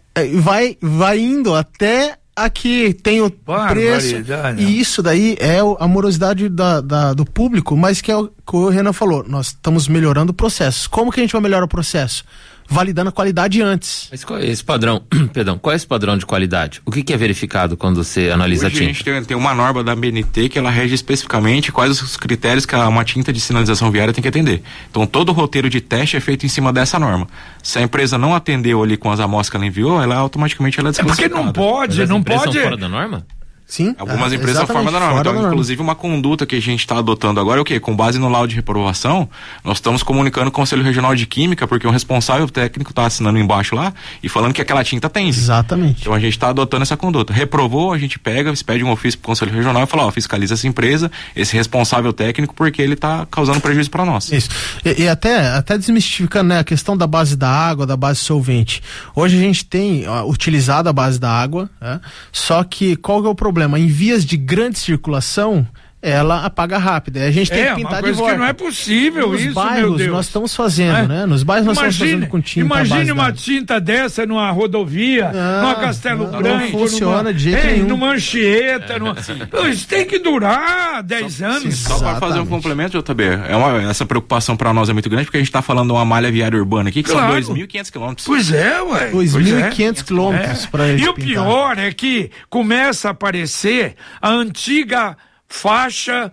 vai, vai indo até... Aqui tem o preço, e isso daí é a morosidade da, da, do público, mas que é o que o Renan falou, nós estamos melhorando o processo. Como que a gente vai melhorar o processo? Validando a qualidade antes. Mas qual é esse padrão, perdão, qual é esse padrão de qualidade? O que, que é verificado quando você analisa Hoje a tinta? A gente tem, tem uma norma da B N T que ela rege especificamente quais os critérios que uma tinta de sinalização viária tem que atender. Então todo o roteiro de teste é feito em cima dessa norma. Se a empresa não atendeu ali com as amostras que ela enviou, ela automaticamente ela é desclassificada. É porque não pode, não pode. São fora da norma? Sim. Algumas é, empresas são fora da norma. Fora então, da inclusive, norma. Uma conduta que a gente está adotando agora é o quê? Com base no laudo de reprovação, nós estamos comunicando com o Conselho Regional de Química, porque o responsável técnico está assinando embaixo lá e falando que aquela tinta tem. Exatamente. Então a gente está adotando essa conduta. Reprovou, a gente pega, pede um ofício para o Conselho Regional e fala, ó, fiscaliza essa empresa, esse responsável técnico, porque ele está causando prejuízo para nós. Isso. E, e até, até desmistificando, né, a questão da base da água, da base solvente. Hoje a gente tem ó, utilizado a base da água, né? Só que qual que é o problema? Em vias de grande circulação, ela apaga rápido. A gente tem é, que pintar uma coisa de volta. Que não é possível Nos isso, bairros, meu Deus. nós estamos fazendo, é. né? Nos bairros nós imagine, estamos fazendo com tinta. Imagine uma tinta dessa numa rodovia, não, numa Castelo não, Branco, não funciona numa, de jeito é, nenhum. numa Anchieta, numa... Pô, isso tem que durar dez só, anos. Sim, só para fazer um complemento, J B, é uma, essa preocupação para nós é muito grande, porque a gente está falando de uma malha viária urbana aqui, que claro. São dois mil e quinhentos quilômetros. Pois é, ué. dois mil e quinhentos quilômetros para E o pior é que começa a aparecer a antiga faixa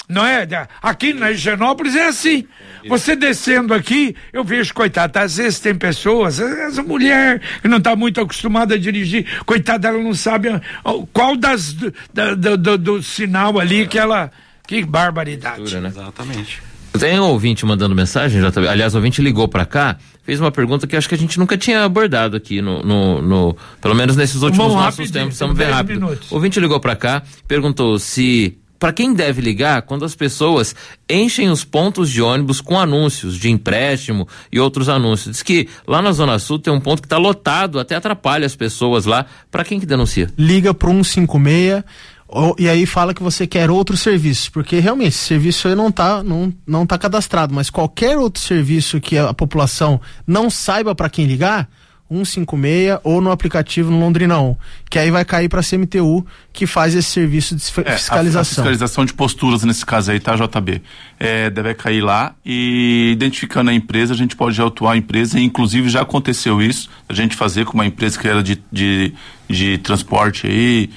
não é? Aqui na Higienópolis é assim. Você descendo aqui, eu vejo, coitada, às vezes tem pessoas, essa mulher que não está muito acostumada a dirigir, coitada, ela não sabe qual das do, do, do, do sinal ali que ela, que barbaridade. Mistura, né? Exatamente. Tem um ouvinte mandando mensagem, já tá, aliás, o ouvinte ligou pra cá, fez uma pergunta que acho que a gente nunca tinha abordado aqui no, no, no pelo menos nesses últimos Vamos nossos rapidinho, tempos, estamos bem rápido. Minutos. O ouvinte ligou pra cá, perguntou se, para quem deve ligar quando as pessoas enchem os pontos de ônibus com anúncios de empréstimo e outros anúncios. Diz que lá na Zona Sul tem um ponto que tá lotado, até atrapalha as pessoas lá. Para quem que denuncia? Liga pro um cinco seis, Ou, e aí fala que você quer outros serviços, porque realmente esse serviço aí não tá, não, não tá cadastrado, mas qualquer outro serviço que a população não saiba para quem ligar, um cinco seis ou no aplicativo no Londrina On, que aí vai cair para a C M T U, que faz esse serviço de é, fiscalização. A, a fiscalização de posturas nesse caso aí, tá, J B? É, deve cair lá e identificando a empresa, a gente pode autuar a empresa, e inclusive já aconteceu isso, a gente fazer com uma empresa que era de, de, de transporte aí,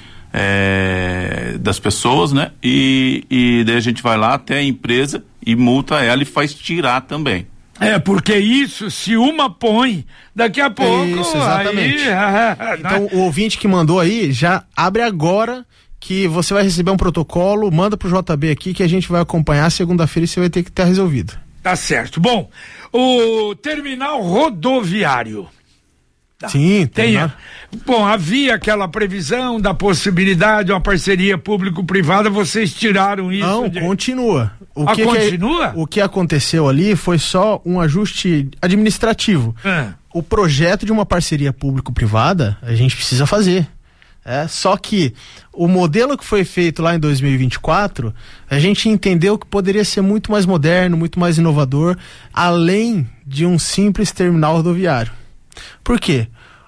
É, das pessoas, né? E, e daí a gente vai lá até a empresa e multa ela e faz tirar também. É, porque isso, se uma põe, daqui a pouco... Isso, exatamente. Aí, então, o ouvinte que mandou aí, já abre agora que você vai receber um protocolo, manda pro J B aqui que a gente vai acompanhar, segunda-feira e você vai ter que estar resolvido. Tá certo. Bom, o terminal rodoviário... Tá. Sim, tem. tem Bom, havia aquela previsão da possibilidade de uma parceria público-privada, vocês tiraram isso? Não, de... continua. O ah, que continua? Que, o que aconteceu ali foi só um ajuste administrativo. É. O projeto de uma parceria público-privada, a gente precisa fazer. É, só que o modelo que foi feito lá em dois mil e vinte e quatro, a gente entendeu que poderia ser muito mais moderno, muito mais inovador, além de um simples terminal rodoviário. Por quê?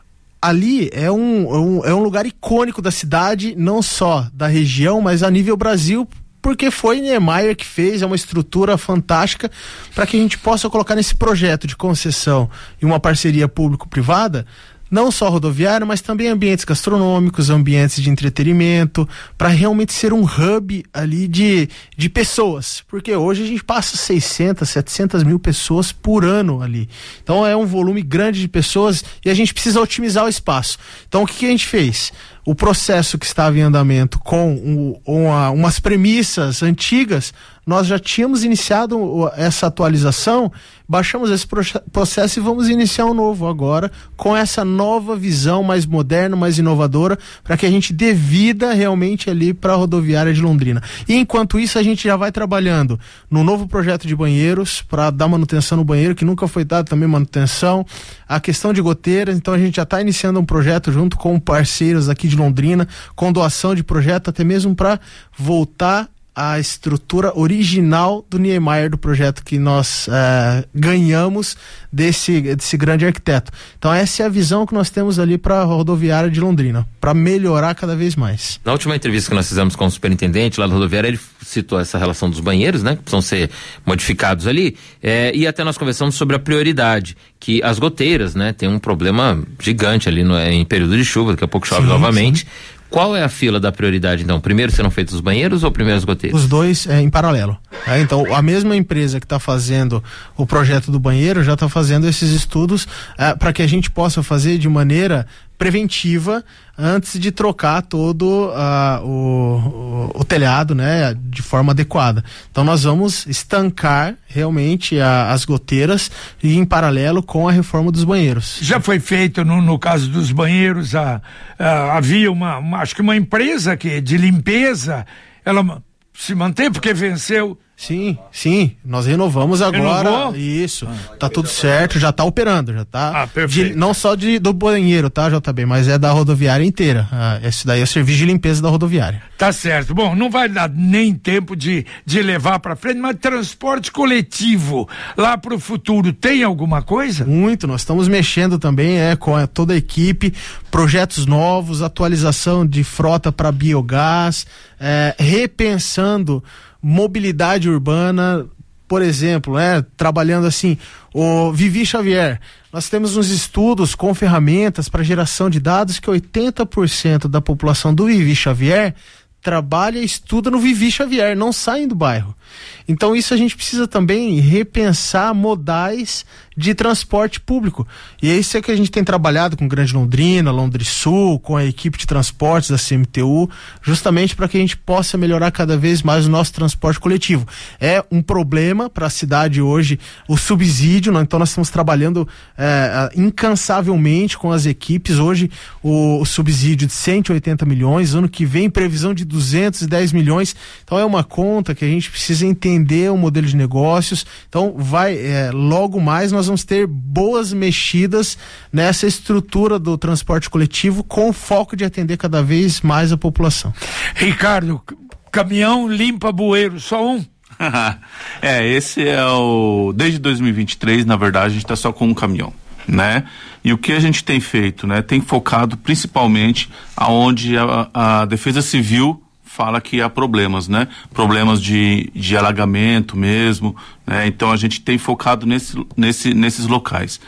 Ali é um, é um, é um lugar icônico da cidade, não só da região, mas a nível Brasil, porque foi Niemeyer que fez, é uma estrutura fantástica para que a gente possa colocar nesse projeto de concessão e uma parceria público-privada, não só rodoviária, mas também ambientes gastronômicos, ambientes de entretenimento, para realmente ser um hub ali de, de pessoas, porque hoje a gente passa seiscentas, setecentas mil pessoas por ano ali, então é um volume grande de pessoas e a gente precisa otimizar o espaço. Então o que, que a gente fez? O processo que estava em andamento com um, uma, umas premissas antigas, nós já tínhamos iniciado essa atualização, baixamos esse processo e vamos iniciar um novo agora, com essa nova visão mais moderna, mais inovadora, para que a gente dê vida realmente ali para a rodoviária de Londrina. E enquanto isso, a gente já vai trabalhando no novo projeto de banheiros, para dar manutenção no banheiro, que nunca foi dado também manutenção, a questão de goteiras, então a gente já está iniciando um projeto junto com parceiros aqui de Londrina, com doação de projeto, até mesmo para voltar a estrutura original do Niemeyer, do projeto que nós uh, ganhamos desse, desse grande arquiteto. Então essa é a visão que nós temos ali para a rodoviária de Londrina, para melhorar cada vez mais. Na última entrevista que nós fizemos com o superintendente lá da rodoviária, ele citou essa relação dos banheiros, né, que precisam ser modificados ali, é, e até nós conversamos sobre a prioridade, que as goteiras, né, tem um problema gigante ali no, em período de chuva, daqui a pouco chove sim, novamente. Sim. Qual é a fila da prioridade, então? Primeiro serão feitos os banheiros ou primeiro as goteiras? Os dois é, em paralelo. É, então, a mesma empresa que está fazendo o projeto do banheiro já está fazendo esses estudos é, para que a gente possa fazer de maneira preventiva antes de trocar todo uh, o, o, o telhado, né, de forma adequada. Então nós vamos estancar realmente a, as goteiras e em paralelo com a reforma dos banheiros. Já foi feito no, no caso dos banheiros, a, a, havia uma, uma, acho que uma empresa que, de limpeza, ela se mantém porque venceu. Sim, sim, nós renovamos agora. Renovou? Isso, ah, tá tudo certo, já tá operando, já tá. Ah, perfeito. De, não só de, do banheiro, tá, J B, mas é da rodoviária inteira. Ah, esse daí é o serviço de limpeza da rodoviária. Tá certo. Bom, não vai dar nem tempo de, de levar pra frente, mas transporte coletivo lá pro futuro, tem alguma coisa? Muito, nós estamos mexendo também, é, com a, toda a equipe, projetos novos, atualização de frota para biogás, é, repensando mobilidade urbana, por exemplo, né, trabalhando assim, o Vivi Xavier, nós temos uns estudos com ferramentas para geração de dados que oitenta por cento da população do Vivi Xavier trabalha e estuda no Vivi Xavier, não saem do bairro. Então isso a gente precisa também repensar modais de transporte público. E é isso que a gente tem trabalhado com Grande Londrina, Londrisul, com a equipe de transportes da C M T U, justamente para que a gente possa melhorar cada vez mais o nosso transporte coletivo. É um problema para a cidade hoje o subsídio, né? Então nós estamos trabalhando é, incansavelmente com as equipes. Hoje o, o subsídio de cento e oitenta milhões, ano que vem previsão de duzentos e dez milhões. Então é uma conta que a gente precisa entender o modelo de negócios. Então vai, é, logo mais nós vamos ter boas mexidas nessa estrutura do transporte coletivo com o foco de atender cada vez mais a população. Ricardo, caminhão limpa bueiro, só um? É, esse é o... Desde dois mil e vinte e três, na verdade, a gente está só com um caminhão, né? E o que a gente tem feito, né? Tem focado principalmente aonde a, a Defesa Civil fala que há problemas, né? Problemas de, de alagamento mesmo, né? Então a gente tem focado nesse, nesse, nesses locais.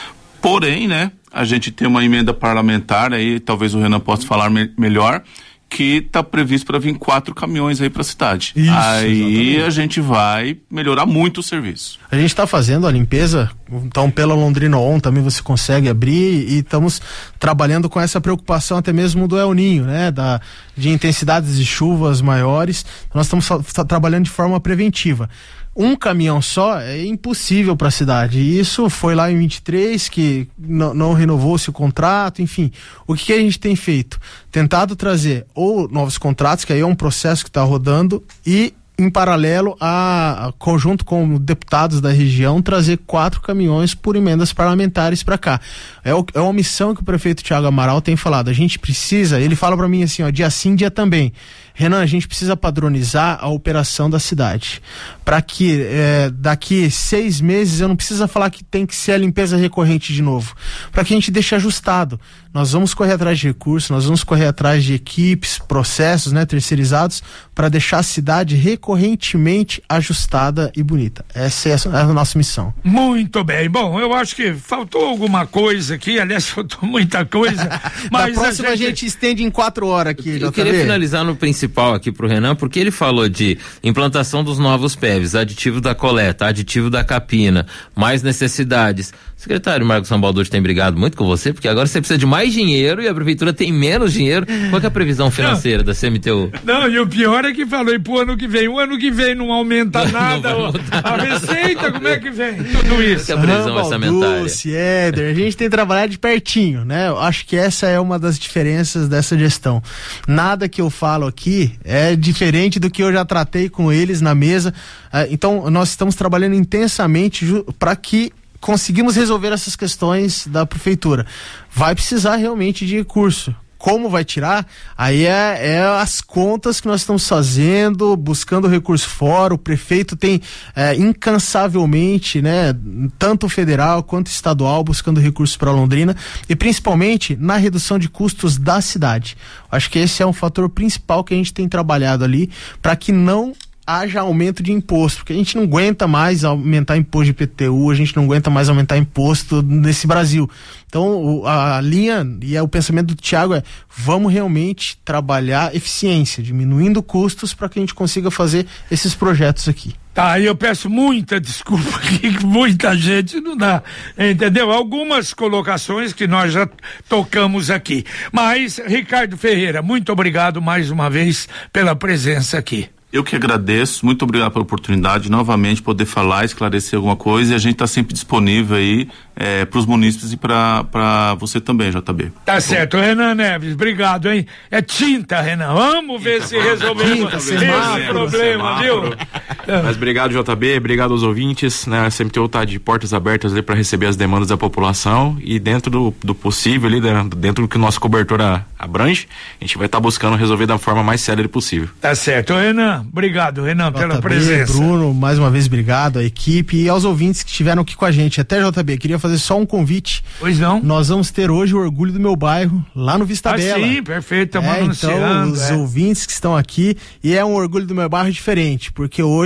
Porém, né? A gente tem uma emenda parlamentar aí, talvez o Renan possa falar me, melhor, que está previsto para vir quatro caminhões aí para a cidade. Isso, aí exatamente. A gente vai melhorar muito o serviço. A gente está fazendo a limpeza, então pela Londrina On também você consegue abrir, e estamos trabalhando com essa preocupação até mesmo do El Ninho, né? Da, de intensidades de chuvas maiores. Nós estamos trabalhando de forma preventiva. Um caminhão só é impossível para a cidade. E isso foi lá em vinte e três que não, não renovou-se o contrato, enfim. O que, que a gente tem feito? Tentado trazer ou novos contratos, que aí é um processo que está rodando, e em paralelo a, a conjunto com deputados da região, trazer quatro caminhões por emendas parlamentares para cá. É, o, é uma missão que o prefeito Thiago Amaral tem falado. A gente precisa, ele fala para mim assim, ó, dia sim, dia também. Renan, a gente precisa padronizar a operação da cidade, para que é, daqui seis meses eu não precisa falar que tem que ser a limpeza recorrente de novo, para que a gente deixe ajustado. Nós vamos correr atrás de recursos, nós vamos correr atrás de equipes, processos, né, terceirizados, para deixar a cidade recorrentemente ajustada e bonita. Essa é a nossa missão. Muito bem. Bom, eu acho que faltou alguma coisa aqui, aliás, faltou muita coisa. Mas na próxima a gente... a gente estende em quatro horas aqui. Eu, eu queria finalizar no principal aqui pro Renan, porque ele falou de implantação dos novos P E Vs, aditivo da coleta, aditivo da capina, mais necessidades. O secretário Marcos Sambalducci tem brigado muito com você, porque agora você precisa de mais dinheiro e a prefeitura tem menos dinheiro. Qual que é a previsão financeira não, da C M T U? Não, e o pior é que falou, e pro ano que vem, o ano que vem não aumenta nada, não a receita, nada. Como é que vem? Tudo isso. Qual que é a previsão orçamentária? Éder, a gente tem trabalhado de pertinho, né? Eu acho que essa é uma das diferenças dessa gestão. Nada que eu falo aqui é diferente do que eu já tratei com eles na mesa. Então, nós estamos trabalhando intensamente para que conseguimos resolver essas questões da prefeitura. Vai precisar realmente de recurso. Como vai tirar? Aí é, é as contas que nós estamos fazendo, buscando recurso fora. O prefeito tem é, incansavelmente, né, tanto federal quanto estadual, buscando recursos para Londrina, e principalmente na redução de custos da cidade. Acho que esse é um fator principal que a gente tem trabalhado ali, para que não haja aumento de imposto, porque a gente não aguenta mais aumentar imposto de I P T U, a gente não aguenta mais aumentar imposto nesse Brasil. Então a, a linha e é, o pensamento do Thiago é: vamos realmente trabalhar eficiência, diminuindo custos, para que a gente consiga fazer esses projetos aqui. Tá, e eu peço muita desculpa aqui, que muita gente não dá, entendeu? Algumas colocações que nós já tocamos aqui. Mas, Ricardo Ferreira, muito obrigado mais uma vez pela presença aqui. Eu que agradeço, muito obrigado pela oportunidade de novamente poder falar, esclarecer alguma coisa, e a gente está sempre disponível aí é, para os munícipes e para você também, J B. Tá certo, Renan Neves, obrigado, hein? É tinta, Renan, vamos ver tinta, se resolvemos tinta, esse semáforo, problema, semáforo. Viu? Mas obrigado, J B, obrigado aos ouvintes, né? A C M T U tá de portas abertas ali para receber as demandas da população, e dentro do, do possível ali, dentro do que o nosso cobertor abrange, a gente vai estar tá buscando resolver da forma mais séria possível. Tá certo, Renan. Obrigado, Renan, J B, pela presença. Bruno, mais uma vez obrigado, a equipe e aos ouvintes que estiveram aqui com a gente. Até, J B, queria fazer só um convite. Pois não. Nós vamos ter hoje o Orgulho do Meu Bairro, lá no Vista ah, Bela. Sim, perfeito, estamos é, anunciando. Então, os é. ouvintes que estão aqui, e é um Orgulho do Meu Bairro diferente, porque hoje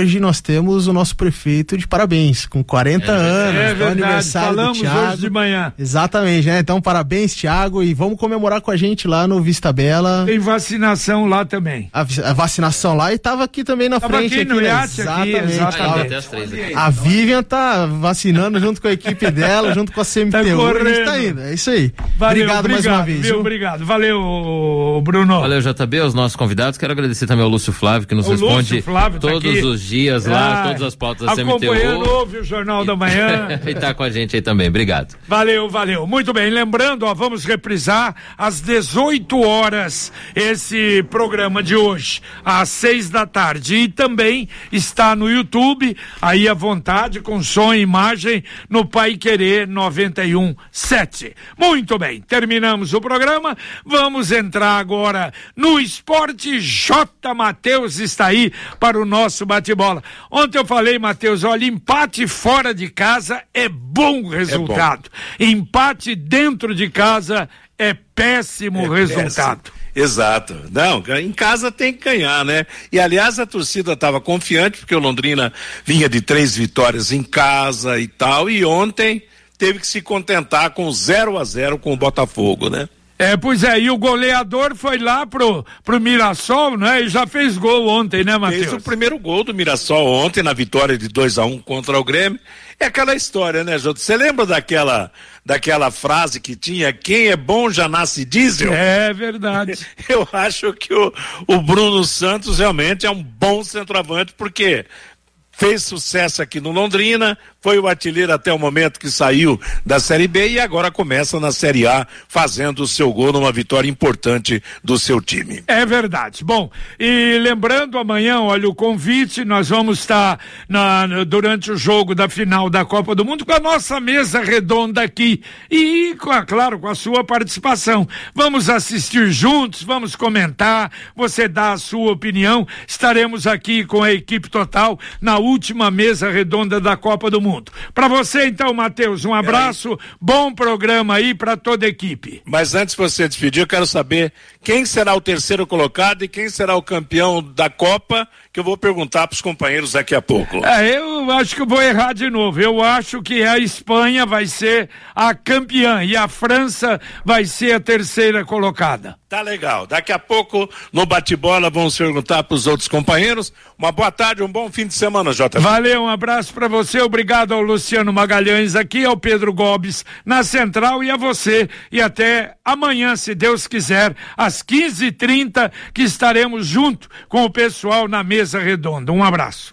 hoje nós temos o nosso prefeito de parabéns, com quarenta anos, é verdade, aniversário falamos do Thiago. hoje de manhã. Exatamente, né? Então parabéns, Thiago, e vamos comemorar com a gente lá no Vista Bela. Tem vacinação lá também. A, a vacinação lá e tava aqui também na tava frente. Aqui, aqui, no né? iate exatamente. Aqui, exatamente. Até as três aqui. A Vivian tá vacinando junto com a equipe dela, junto com a C M T U, tá a gente tá indo, é isso aí. Valeu, obrigado, obrigado mais uma vez. Viu? Obrigado, valeu, Bruno. Valeu, J B, aos nossos convidados. Quero agradecer também ao Lúcio Flávio, que nos o responde Flávio todos tá os dias lá, ah, todas as pautas da C M T U. Acompanhando, ouve o Jornal da Manhã. E tá com a gente aí também, obrigado. Valeu, valeu. Muito bem, lembrando, ó, vamos reprisar às dezoito horas esse programa de hoje, às seis da tarde. E também está no YouTube, aí à vontade, com som e imagem, no Pai Querer noventa e um sete. Muito bem, terminamos o programa. Vamos entrar agora no esporte. J. Matheus está aí para o nosso bate-bola. Ontem eu falei, Matheus, olha, empate fora de casa é bom resultado. É bom. Empate dentro de casa é péssimo é resultado. Péssimo. Exato. Não, em casa tem que ganhar, né? E aliás a torcida estava confiante porque o Londrina vinha de três vitórias em casa e tal, e ontem teve que se contentar com zero a zero com o Botafogo, né? É, pois é, e o goleador foi lá pro, pro Mirassol, né? E já fez gol ontem, né, Matheus? Fez o primeiro gol do Mirassol ontem na vitória de dois a um contra o Grêmio. É aquela história, né, Jota? Você lembra daquela, daquela frase que tinha, quem é bom já nasce diesel? É verdade. Eu acho que o, o Bruno Santos realmente é um bom centroavante, porque fez sucesso aqui no Londrina, foi o artilheiro até o momento que saiu da Série B e agora começa na Série A fazendo o seu gol numa vitória importante do seu time. É verdade. Bom, e lembrando amanhã, olha o convite, nós vamos estar na, durante o jogo da final da Copa do Mundo com a nossa mesa redonda aqui e, com a, claro, com a sua participação. Vamos assistir juntos, vamos comentar, você dá a sua opinião, estaremos aqui com a equipe total na última mesa redonda da Copa do Mundo. Para você então, Matheus, um abraço, bom programa aí para toda a equipe. Mas antes de você despedir, eu quero saber quem será o terceiro colocado e quem será o campeão da Copa, que eu vou perguntar para os companheiros daqui a pouco. É, eu acho que eu vou errar de novo. Eu acho que a Espanha vai ser a campeã e a França vai ser a terceira colocada. Tá legal. Daqui a pouco, no bate-bola, vamos perguntar para os outros companheiros. Uma boa tarde, um bom fim de semana, Jota. Valeu, um abraço para você. Obrigado ao Luciano Magalhães aqui, ao Pedro Gobes na Central e a você. E até amanhã, se Deus quiser, às quinze e trinta, que estaremos junto com o pessoal na mesa redonda. Um abraço.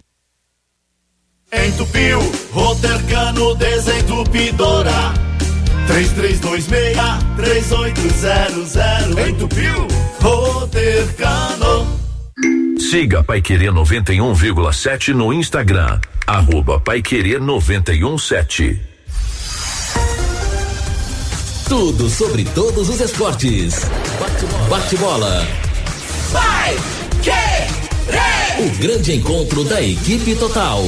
Entupiu, Rotercano Desentupidora. três três dois seis, três oito zero zero. Entupiu, Rotercano. Siga Paiquerê noventa e um vírgula sete no Instagram, arroba Paiquerê noventa e um sete. Tudo sobre todos os esportes. Bate-bola. Vai, que, o grande encontro da equipe total.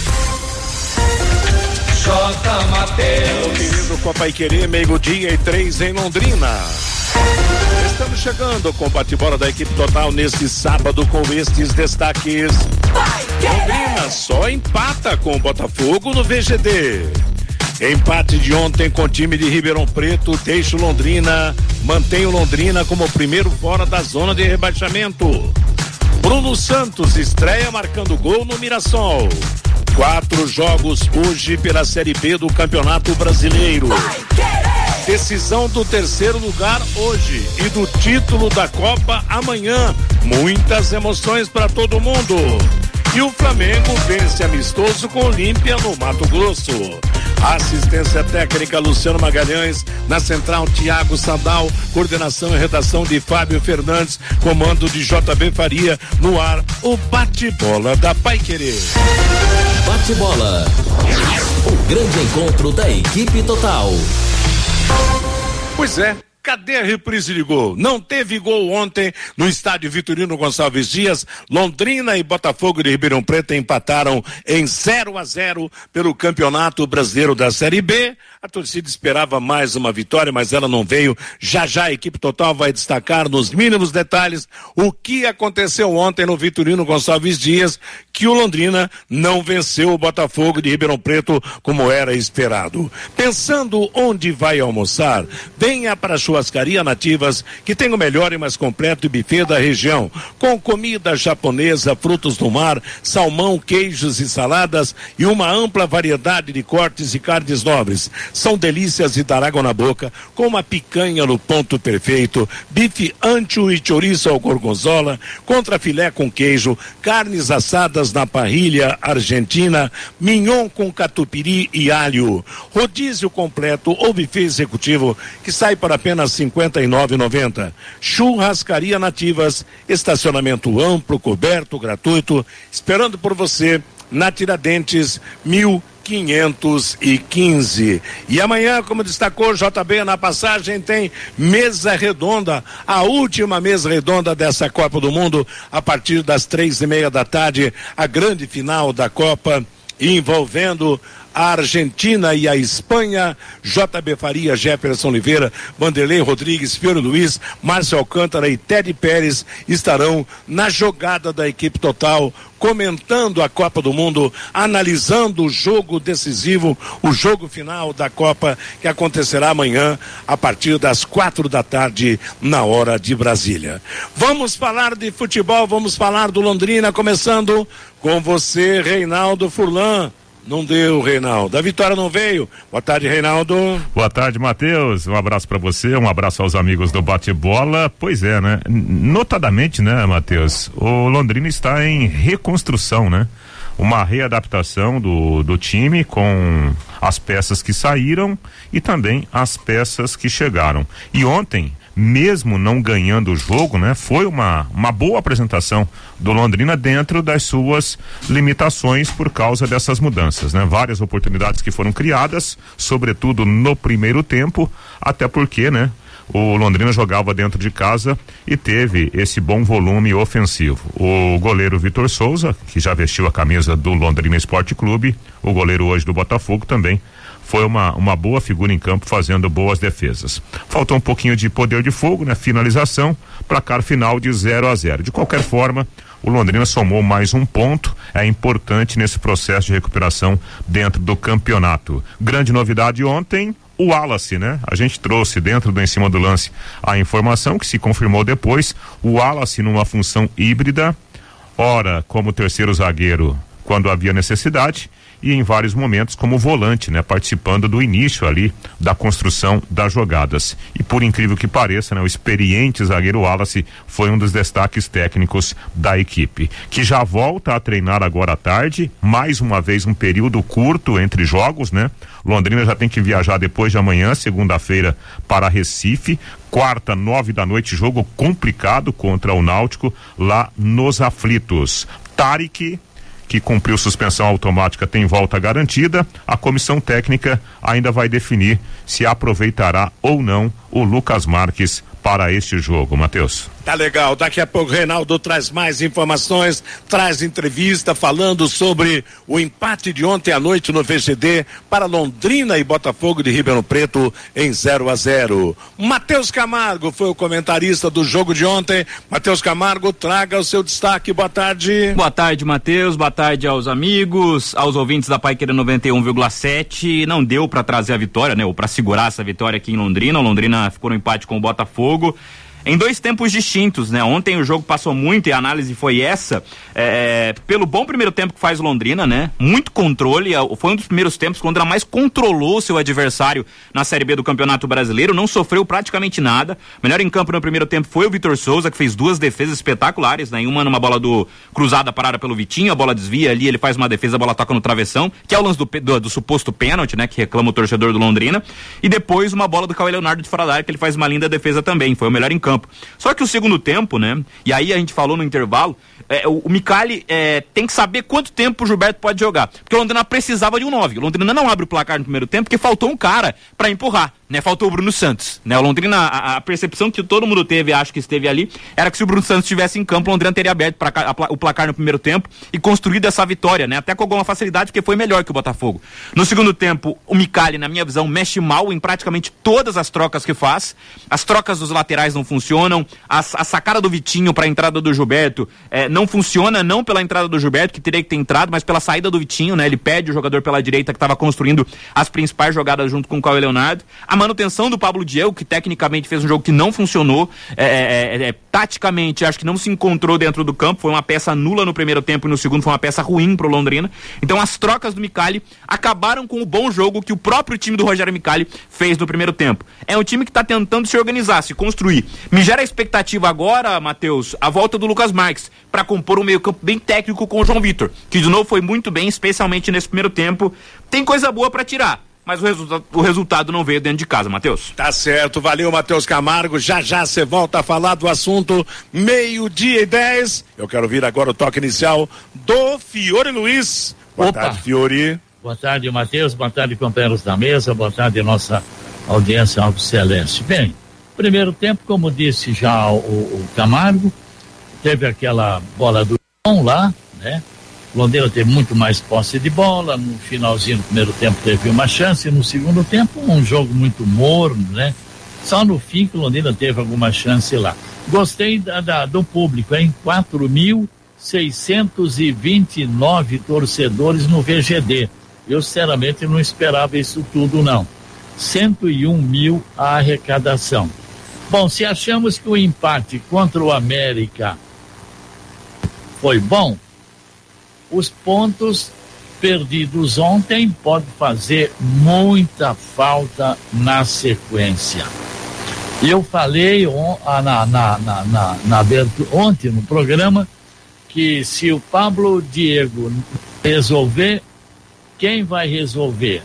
J. Matheus. Querido com a Paiquerê, meio-dia e três em Londrina. Estamos chegando com o bate-bola da equipe total neste sábado com estes destaques. Londrina só empata com o Botafogo no V G D. Empate de ontem com o time de Ribeirão Preto deixa o Londrina, mantém o Londrina como o primeiro fora da zona de rebaixamento. Bruno Santos estreia marcando gol no Mirassol. Quatro jogos hoje pela Série B do Campeonato Brasileiro. Decisão do terceiro lugar hoje e do título da Copa amanhã. Muitas emoções para todo mundo. E o Flamengo vence amistoso com Olímpia no Mato Grosso. Assistência técnica Luciano Magalhães, na central Tiago Sadal, coordenação e redação de Fábio Fernandes, comando de J B Faria, no ar o bate-bola da Paiquerê. Bate-bola, o grande encontro da equipe total. Pois é, Cadê a reprise de gol? Não teve gol ontem no estádio Vitorino Gonçalves Dias. Londrina e Botafogo de Ribeirão Preto empataram em zero a zero pelo Campeonato Brasileiro da Série B. A torcida esperava mais uma vitória, mas ela não veio. Já já a equipe total vai destacar nos mínimos detalhes o que aconteceu ontem no Vitorino Gonçalves Dias, que o Londrina não venceu o Botafogo de Ribeirão Preto como era esperado. Pensando onde vai almoçar, venha para a Churrascaria Nativas, que tem o melhor e mais completo buffet da região, com comida japonesa, frutos do mar, salmão, queijos e saladas e uma ampla variedade de cortes e carnes nobres. São delícias de dar água na boca, com uma picanha no ponto perfeito, bife ancho e chouriço ao gorgonzola, contrafilé com queijo, carnes assadas na parrilha argentina, mignon com catupiry e alho, rodízio completo ou buffet executivo que sai por apenas cinquenta e nove reais e noventa centavos. Churrascaria Nativas, estacionamento amplo, coberto, gratuito, esperando por você na Tiradentes mil quinhentos e quinze. E amanhã, como destacou J B na passagem, tem mesa redonda, a última mesa redonda dessa Copa do Mundo, a partir das três e meia da tarde, a grande final da Copa, envolvendo a Argentina e a Espanha. J B Faria, Jefferson Oliveira, Vanderlei Rodrigues, Fiore Luiz, Márcio Alcântara e Teddy Pérez estarão na jogada da equipe total, comentando a Copa do Mundo, analisando o jogo decisivo, o jogo final da Copa, que acontecerá amanhã a partir das quatro da tarde na hora de Brasília. Vamos falar de futebol, vamos falar do Londrina, começando com você, Reinaldo Furlan. Não deu, Reinaldo. A vitória não veio. Boa tarde, Reinaldo. Boa tarde, Matheus. Um abraço para você, um abraço aos amigos do Bate-Bola. Pois é, né? Notadamente, né, Matheus? O Londrina está em reconstrução, né? Uma readaptação do, do time com as peças que saíram e também as peças que chegaram. E ontem, mesmo não ganhando o jogo, né? Foi uma, uma boa apresentação do Londrina dentro das suas limitações por causa dessas mudanças, né? Várias oportunidades que foram criadas, sobretudo no primeiro tempo, até porque, né? O Londrina jogava dentro de casa e teve esse bom volume ofensivo. O goleiro Vitor Souza, que já vestiu a camisa do Londrina Esporte Clube, o goleiro hoje do Botafogo também, foi uma, uma boa figura em campo, fazendo boas defesas. Faltou um pouquinho de poder de fogo, né? Finalização, placar final de zero a zero. De qualquer forma, o Londrina somou mais um ponto, é importante nesse processo de recuperação dentro do campeonato. Grande novidade ontem, o Wallace, né? A gente trouxe dentro do Em Cima do Lance a informação que se confirmou depois, o Wallace numa função híbrida, ora como terceiro zagueiro quando havia necessidade, e em vários momentos como volante, né? Participando do início ali da construção das jogadas. E por incrível que pareça, né? O experiente zagueiro Wallace foi um dos destaques técnicos da equipe, que já volta a treinar agora à tarde, mais uma vez um período curto entre jogos, né? Londrina já tem que viajar depois de amanhã, segunda-feira, para Recife. Quarta, nove da noite, jogo complicado contra o Náutico lá nos Aflitos. Tarek, que cumpriu suspensão automática, tem volta garantida. A comissão técnica ainda vai definir se aproveitará ou não o Lucas Marques para este jogo, Matheus. Tá legal, daqui a pouco o Reinaldo traz mais informações, traz entrevista falando sobre o empate de ontem à noite no V C D para Londrina e Botafogo de Ribeirão Preto em zero a zero. Matheus Camargo foi o comentarista do jogo de ontem. Matheus Camargo, traga o seu destaque, boa tarde. Boa tarde, Matheus, boa tarde aos amigos, aos ouvintes da Paiqueira noventa e um vírgula sete. Não deu para trazer a vitória, né, ou para segurar essa vitória aqui em Londrina. O Londrina ficou no empate com o Botafogo em dois tempos distintos, né? Ontem o jogo passou muito e a análise foi essa, é, pelo bom primeiro tempo que faz o Londrina, né? Muito controle, foi um dos primeiros tempos que o Londrina mais controlou seu adversário na Série B do Campeonato Brasileiro, não sofreu praticamente nada. Melhor em campo no primeiro tempo foi o Vitor Souza, que fez duas defesas espetaculares, né? Uma numa bola do cruzada parada pelo Vitinho, a bola desvia ali, ele faz uma defesa, a bola toca no travessão, que é o lance do, do, do suposto pênalti, né? Que reclama o torcedor do Londrina, e depois uma bola do Cauê Leonardo de fora da área, que ele faz uma linda defesa também, foi o melhor em campo campo. Só que o segundo tempo, né? E aí a gente falou no intervalo, é, o, o Micali é, tem que saber quanto tempo o Gilberto pode jogar. Porque o Londrina precisava de um nove. O Londrina não abre o placar no primeiro tempo porque faltou um cara pra empurrar, né? Faltou o Bruno Santos, né? O Londrina, a, a percepção que todo mundo teve, acho que esteve ali, era que se o Bruno Santos estivesse em campo, o Londrina teria aberto pra, a, a, o placar no primeiro tempo e construído essa vitória, né? Até com alguma facilidade, porque foi melhor que o Botafogo. No segundo tempo, o Micali, na minha visão, mexe mal em praticamente todas as trocas que faz. As trocas dos laterais não funcionam, a, a sacada do Vitinho pra entrada do Gilberto é, não funciona, não pela entrada do Gilberto, que teria que ter entrado, mas pela saída do Vitinho, né? Ele pede o jogador pela direita que estava construindo as principais jogadas junto com o Caio Leonardo. A manutenção do Pablo Diego, que tecnicamente fez um jogo que não funcionou, é, é, é, taticamente acho que não se encontrou dentro do campo, foi uma peça nula no primeiro tempo e no segundo foi uma peça ruim pro Londrina. Então as trocas do Micali acabaram com o bom jogo que o próprio time do Rogério Micali fez no primeiro tempo. É um time que está tentando se organizar, se construir. Me gera a expectativa agora, Matheus, a volta do Lucas Marques para compor um meio campo bem técnico com o João Vitor, que de novo foi muito bem, especialmente nesse primeiro tempo. Tem coisa boa para tirar, mas o, resulta- o resultado não veio dentro de casa, Matheus. Tá certo, valeu, Matheus Camargo. Já já você volta a falar do assunto, meio-dia e dez. Eu quero ouvir agora o toque inicial do Fiore Luiz. Boa Opa. tarde, Fiore. Boa tarde, Matheus. Boa tarde, companheiros da mesa. Boa tarde, nossa audiência Alvo Celeste. Bem, primeiro tempo, como disse já o, o Camargo, teve aquela bola do João lá, né? Londrina teve muito mais posse de bola, no finalzinho do primeiro tempo teve uma chance, no segundo tempo um jogo muito morno, né? Só no fim que o Londrina teve alguma chance lá. Gostei da, da, do público, hein? quatro mil seiscentos e vinte e nove torcedores no V G D. Eu sinceramente não esperava isso tudo, não. cento e um mil a arrecadação. Bom, se achamos que o empate contra o América foi bom, os pontos perdidos ontem podem fazer muita falta na sequência. Eu falei on, na, na, na, na, na abertura, ontem no programa que se o Pablo Diego resolver, quem vai resolver?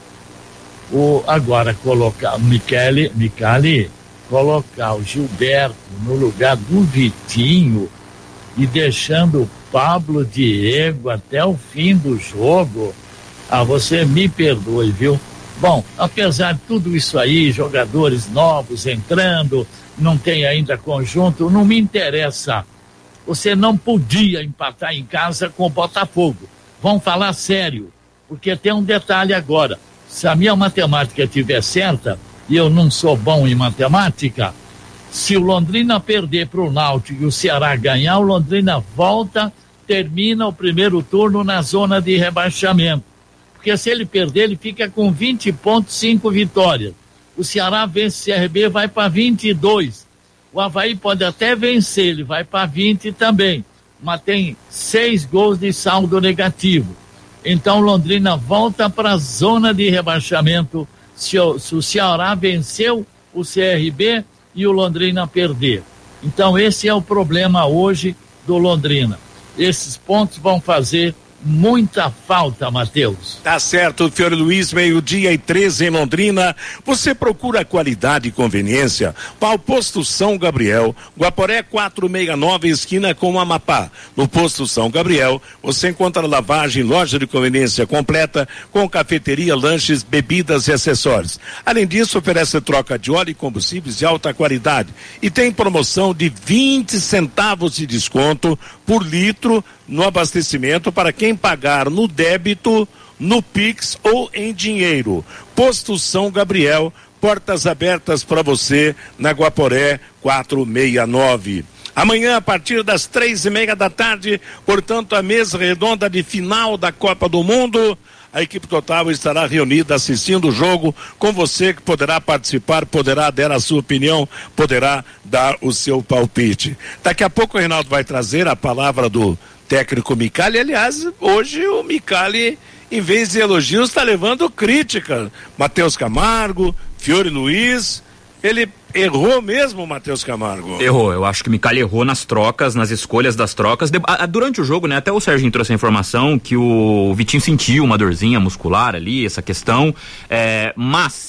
O, agora colocar o Micali, Micali, colocar o Gilberto no lugar do Vitinho e deixando o Pablo Diego até o fim do jogo, ah, você me perdoe, viu? Bom, apesar de tudo isso aí, jogadores novos entrando, não tem ainda conjunto, não me interessa. Você não podia empatar em casa com o Botafogo. Vamos falar sério, porque tem um detalhe agora. Se a minha matemática estiver certa, e eu não sou bom em matemática, se o Londrina perder para o Náutico e o Ceará ganhar, o Londrina volta, termina o primeiro turno na zona de rebaixamento. Porque se ele perder, ele fica com vinte pontos, cinco vitórias. O Ceará vence o C R B, vai para vinte e dois. O Avaí pode até vencer, ele vai para vinte também. Mas tem seis gols de saldo negativo. Então Londrina volta para a zona de rebaixamento se o, se o Ceará venceu o C R B e o Londrina perder. Então esse é o problema hoje do Londrina. Esses pontos vão fazer muita falta, Matheus. Tá certo, Fiore Luiz, meio-dia e treze em Londrina. Você procura qualidade e conveniência? Para o Posto São Gabriel, Guaporé quatrocentos e sessenta e nove, esquina com o Amapá. No Posto São Gabriel, você encontra lavagem, loja de conveniência completa, com cafeteria, lanches, bebidas e acessórios. Além disso, oferece troca de óleo e combustíveis de alta qualidade. E tem promoção de vinte centavos de desconto por litro no abastecimento para quem pagar no débito, no Pix ou em dinheiro. Posto São Gabriel, portas abertas para você na Guaporé quatrocentos e sessenta e nove. Amanhã, a partir das três e meia da tarde, portanto, a mesa redonda de final da Copa do Mundo. A equipe total estará reunida assistindo o jogo com você que poderá participar, poderá dar a sua opinião, poderá dar o seu palpite. Daqui a pouco o Reinaldo vai trazer a palavra do técnico Micali. Aliás, hoje o Micali, em vez de elogios, está levando crítica. Matheus Camargo, Fiore Luiz, ele errou mesmo, Matheus Camargo? Errou, eu acho que o Micali errou nas trocas, nas escolhas das trocas. De, a, a, durante o jogo, né, até o Serginho trouxe a informação que o Vitinho sentiu uma dorzinha muscular ali, essa questão, é, mas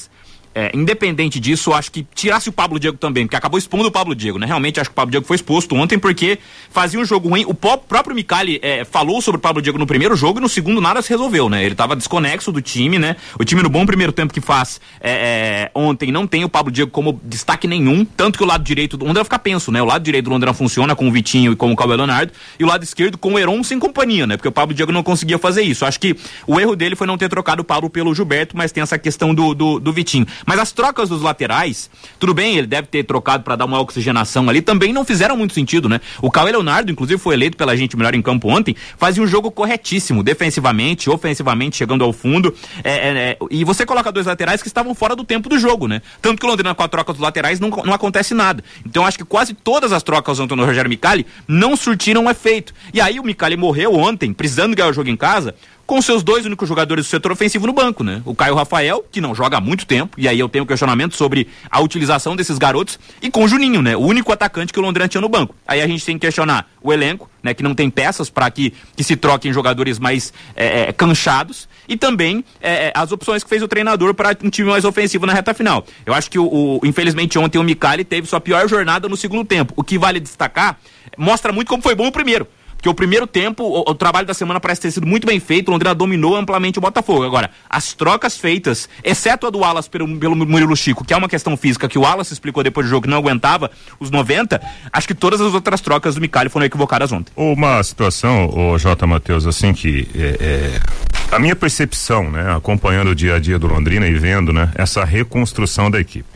É, independente disso, eu acho que tirasse o Pablo Diego também, porque acabou expondo o Pablo Diego, né? Realmente acho que o Pablo Diego foi exposto ontem porque fazia um jogo ruim. O próprio Micali é, falou sobre o Pablo Diego no primeiro jogo e no segundo nada se resolveu, né? Ele tava desconexo do time, né? O time no bom primeiro tempo que faz é, é, ontem não tem o Pablo Diego como destaque nenhum, tanto que o lado direito do Londrina fica penso, né? O lado direito do Londrina funciona com o Vitinho e com o Cauê Leonardo, e o lado esquerdo com o Heron sem companhia, né? Porque o Pablo Diego não conseguia fazer isso. Acho que o erro dele foi não ter trocado o Pablo pelo Gilberto, mas tem essa questão do, do, do Vitinho. Mas as trocas dos laterais, tudo bem, ele deve ter trocado para dar uma oxigenação ali, também não fizeram muito sentido, né? O Cauê Leonardo, inclusive, foi eleito pela gente melhor em campo ontem, fazia um jogo corretíssimo, defensivamente, ofensivamente, chegando ao fundo, é, é, é, e você coloca dois laterais que estavam fora do tempo do jogo, né? Tanto que o Londrina com a troca dos laterais não, não acontece nada. Então acho que quase todas as trocas ontem no Rogério Micali não surtiram efeito. E aí o Micali morreu ontem, precisando ganhar o jogo em casa, com seus dois únicos jogadores do setor ofensivo no banco, né? O Caio Rafael, que não joga há muito tempo, e aí eu tenho questionamento sobre a utilização desses garotos, e com o Juninho, né? O único atacante que o Londrina tinha no banco. Aí a gente tem que questionar o elenco, né? Que não tem peças para que, que se troquem jogadores mais é, é, canchados, e também é, as opções que fez o treinador para um time mais ofensivo na reta final. Eu acho que, o, o infelizmente, ontem o Micali teve sua pior jornada no segundo tempo. O que vale destacar, mostra muito como foi bom o primeiro. Porque o primeiro tempo, o, o trabalho da semana parece ter sido muito bem feito, o Londrina dominou amplamente o Botafogo. Agora, as trocas feitas, exceto a do Wallace pelo, pelo Murilo Chico, que é uma questão física, que o Wallace explicou depois do jogo que não aguentava os noventa, acho que todas as outras trocas do Micali foram equivocadas ontem. Uma situação, o J. Matheus, assim que é, é, a minha percepção, né, acompanhando o dia a dia do Londrina e vendo, né, essa reconstrução da equipe.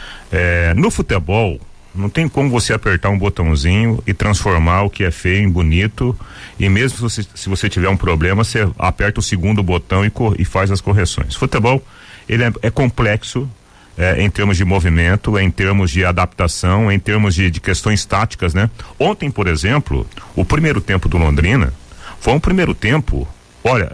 É, no futebol, não tem como você apertar um botãozinho e transformar o que é feio em bonito, e mesmo se você, se você tiver um problema, você aperta o segundo botão e, cor, e faz as correções. Futebol, ele é, é complexo é, em termos de movimento, em termos de adaptação, em termos de, de questões táticas, né? Ontem, por exemplo, o primeiro tempo do Londrina foi um primeiro tempo, olha,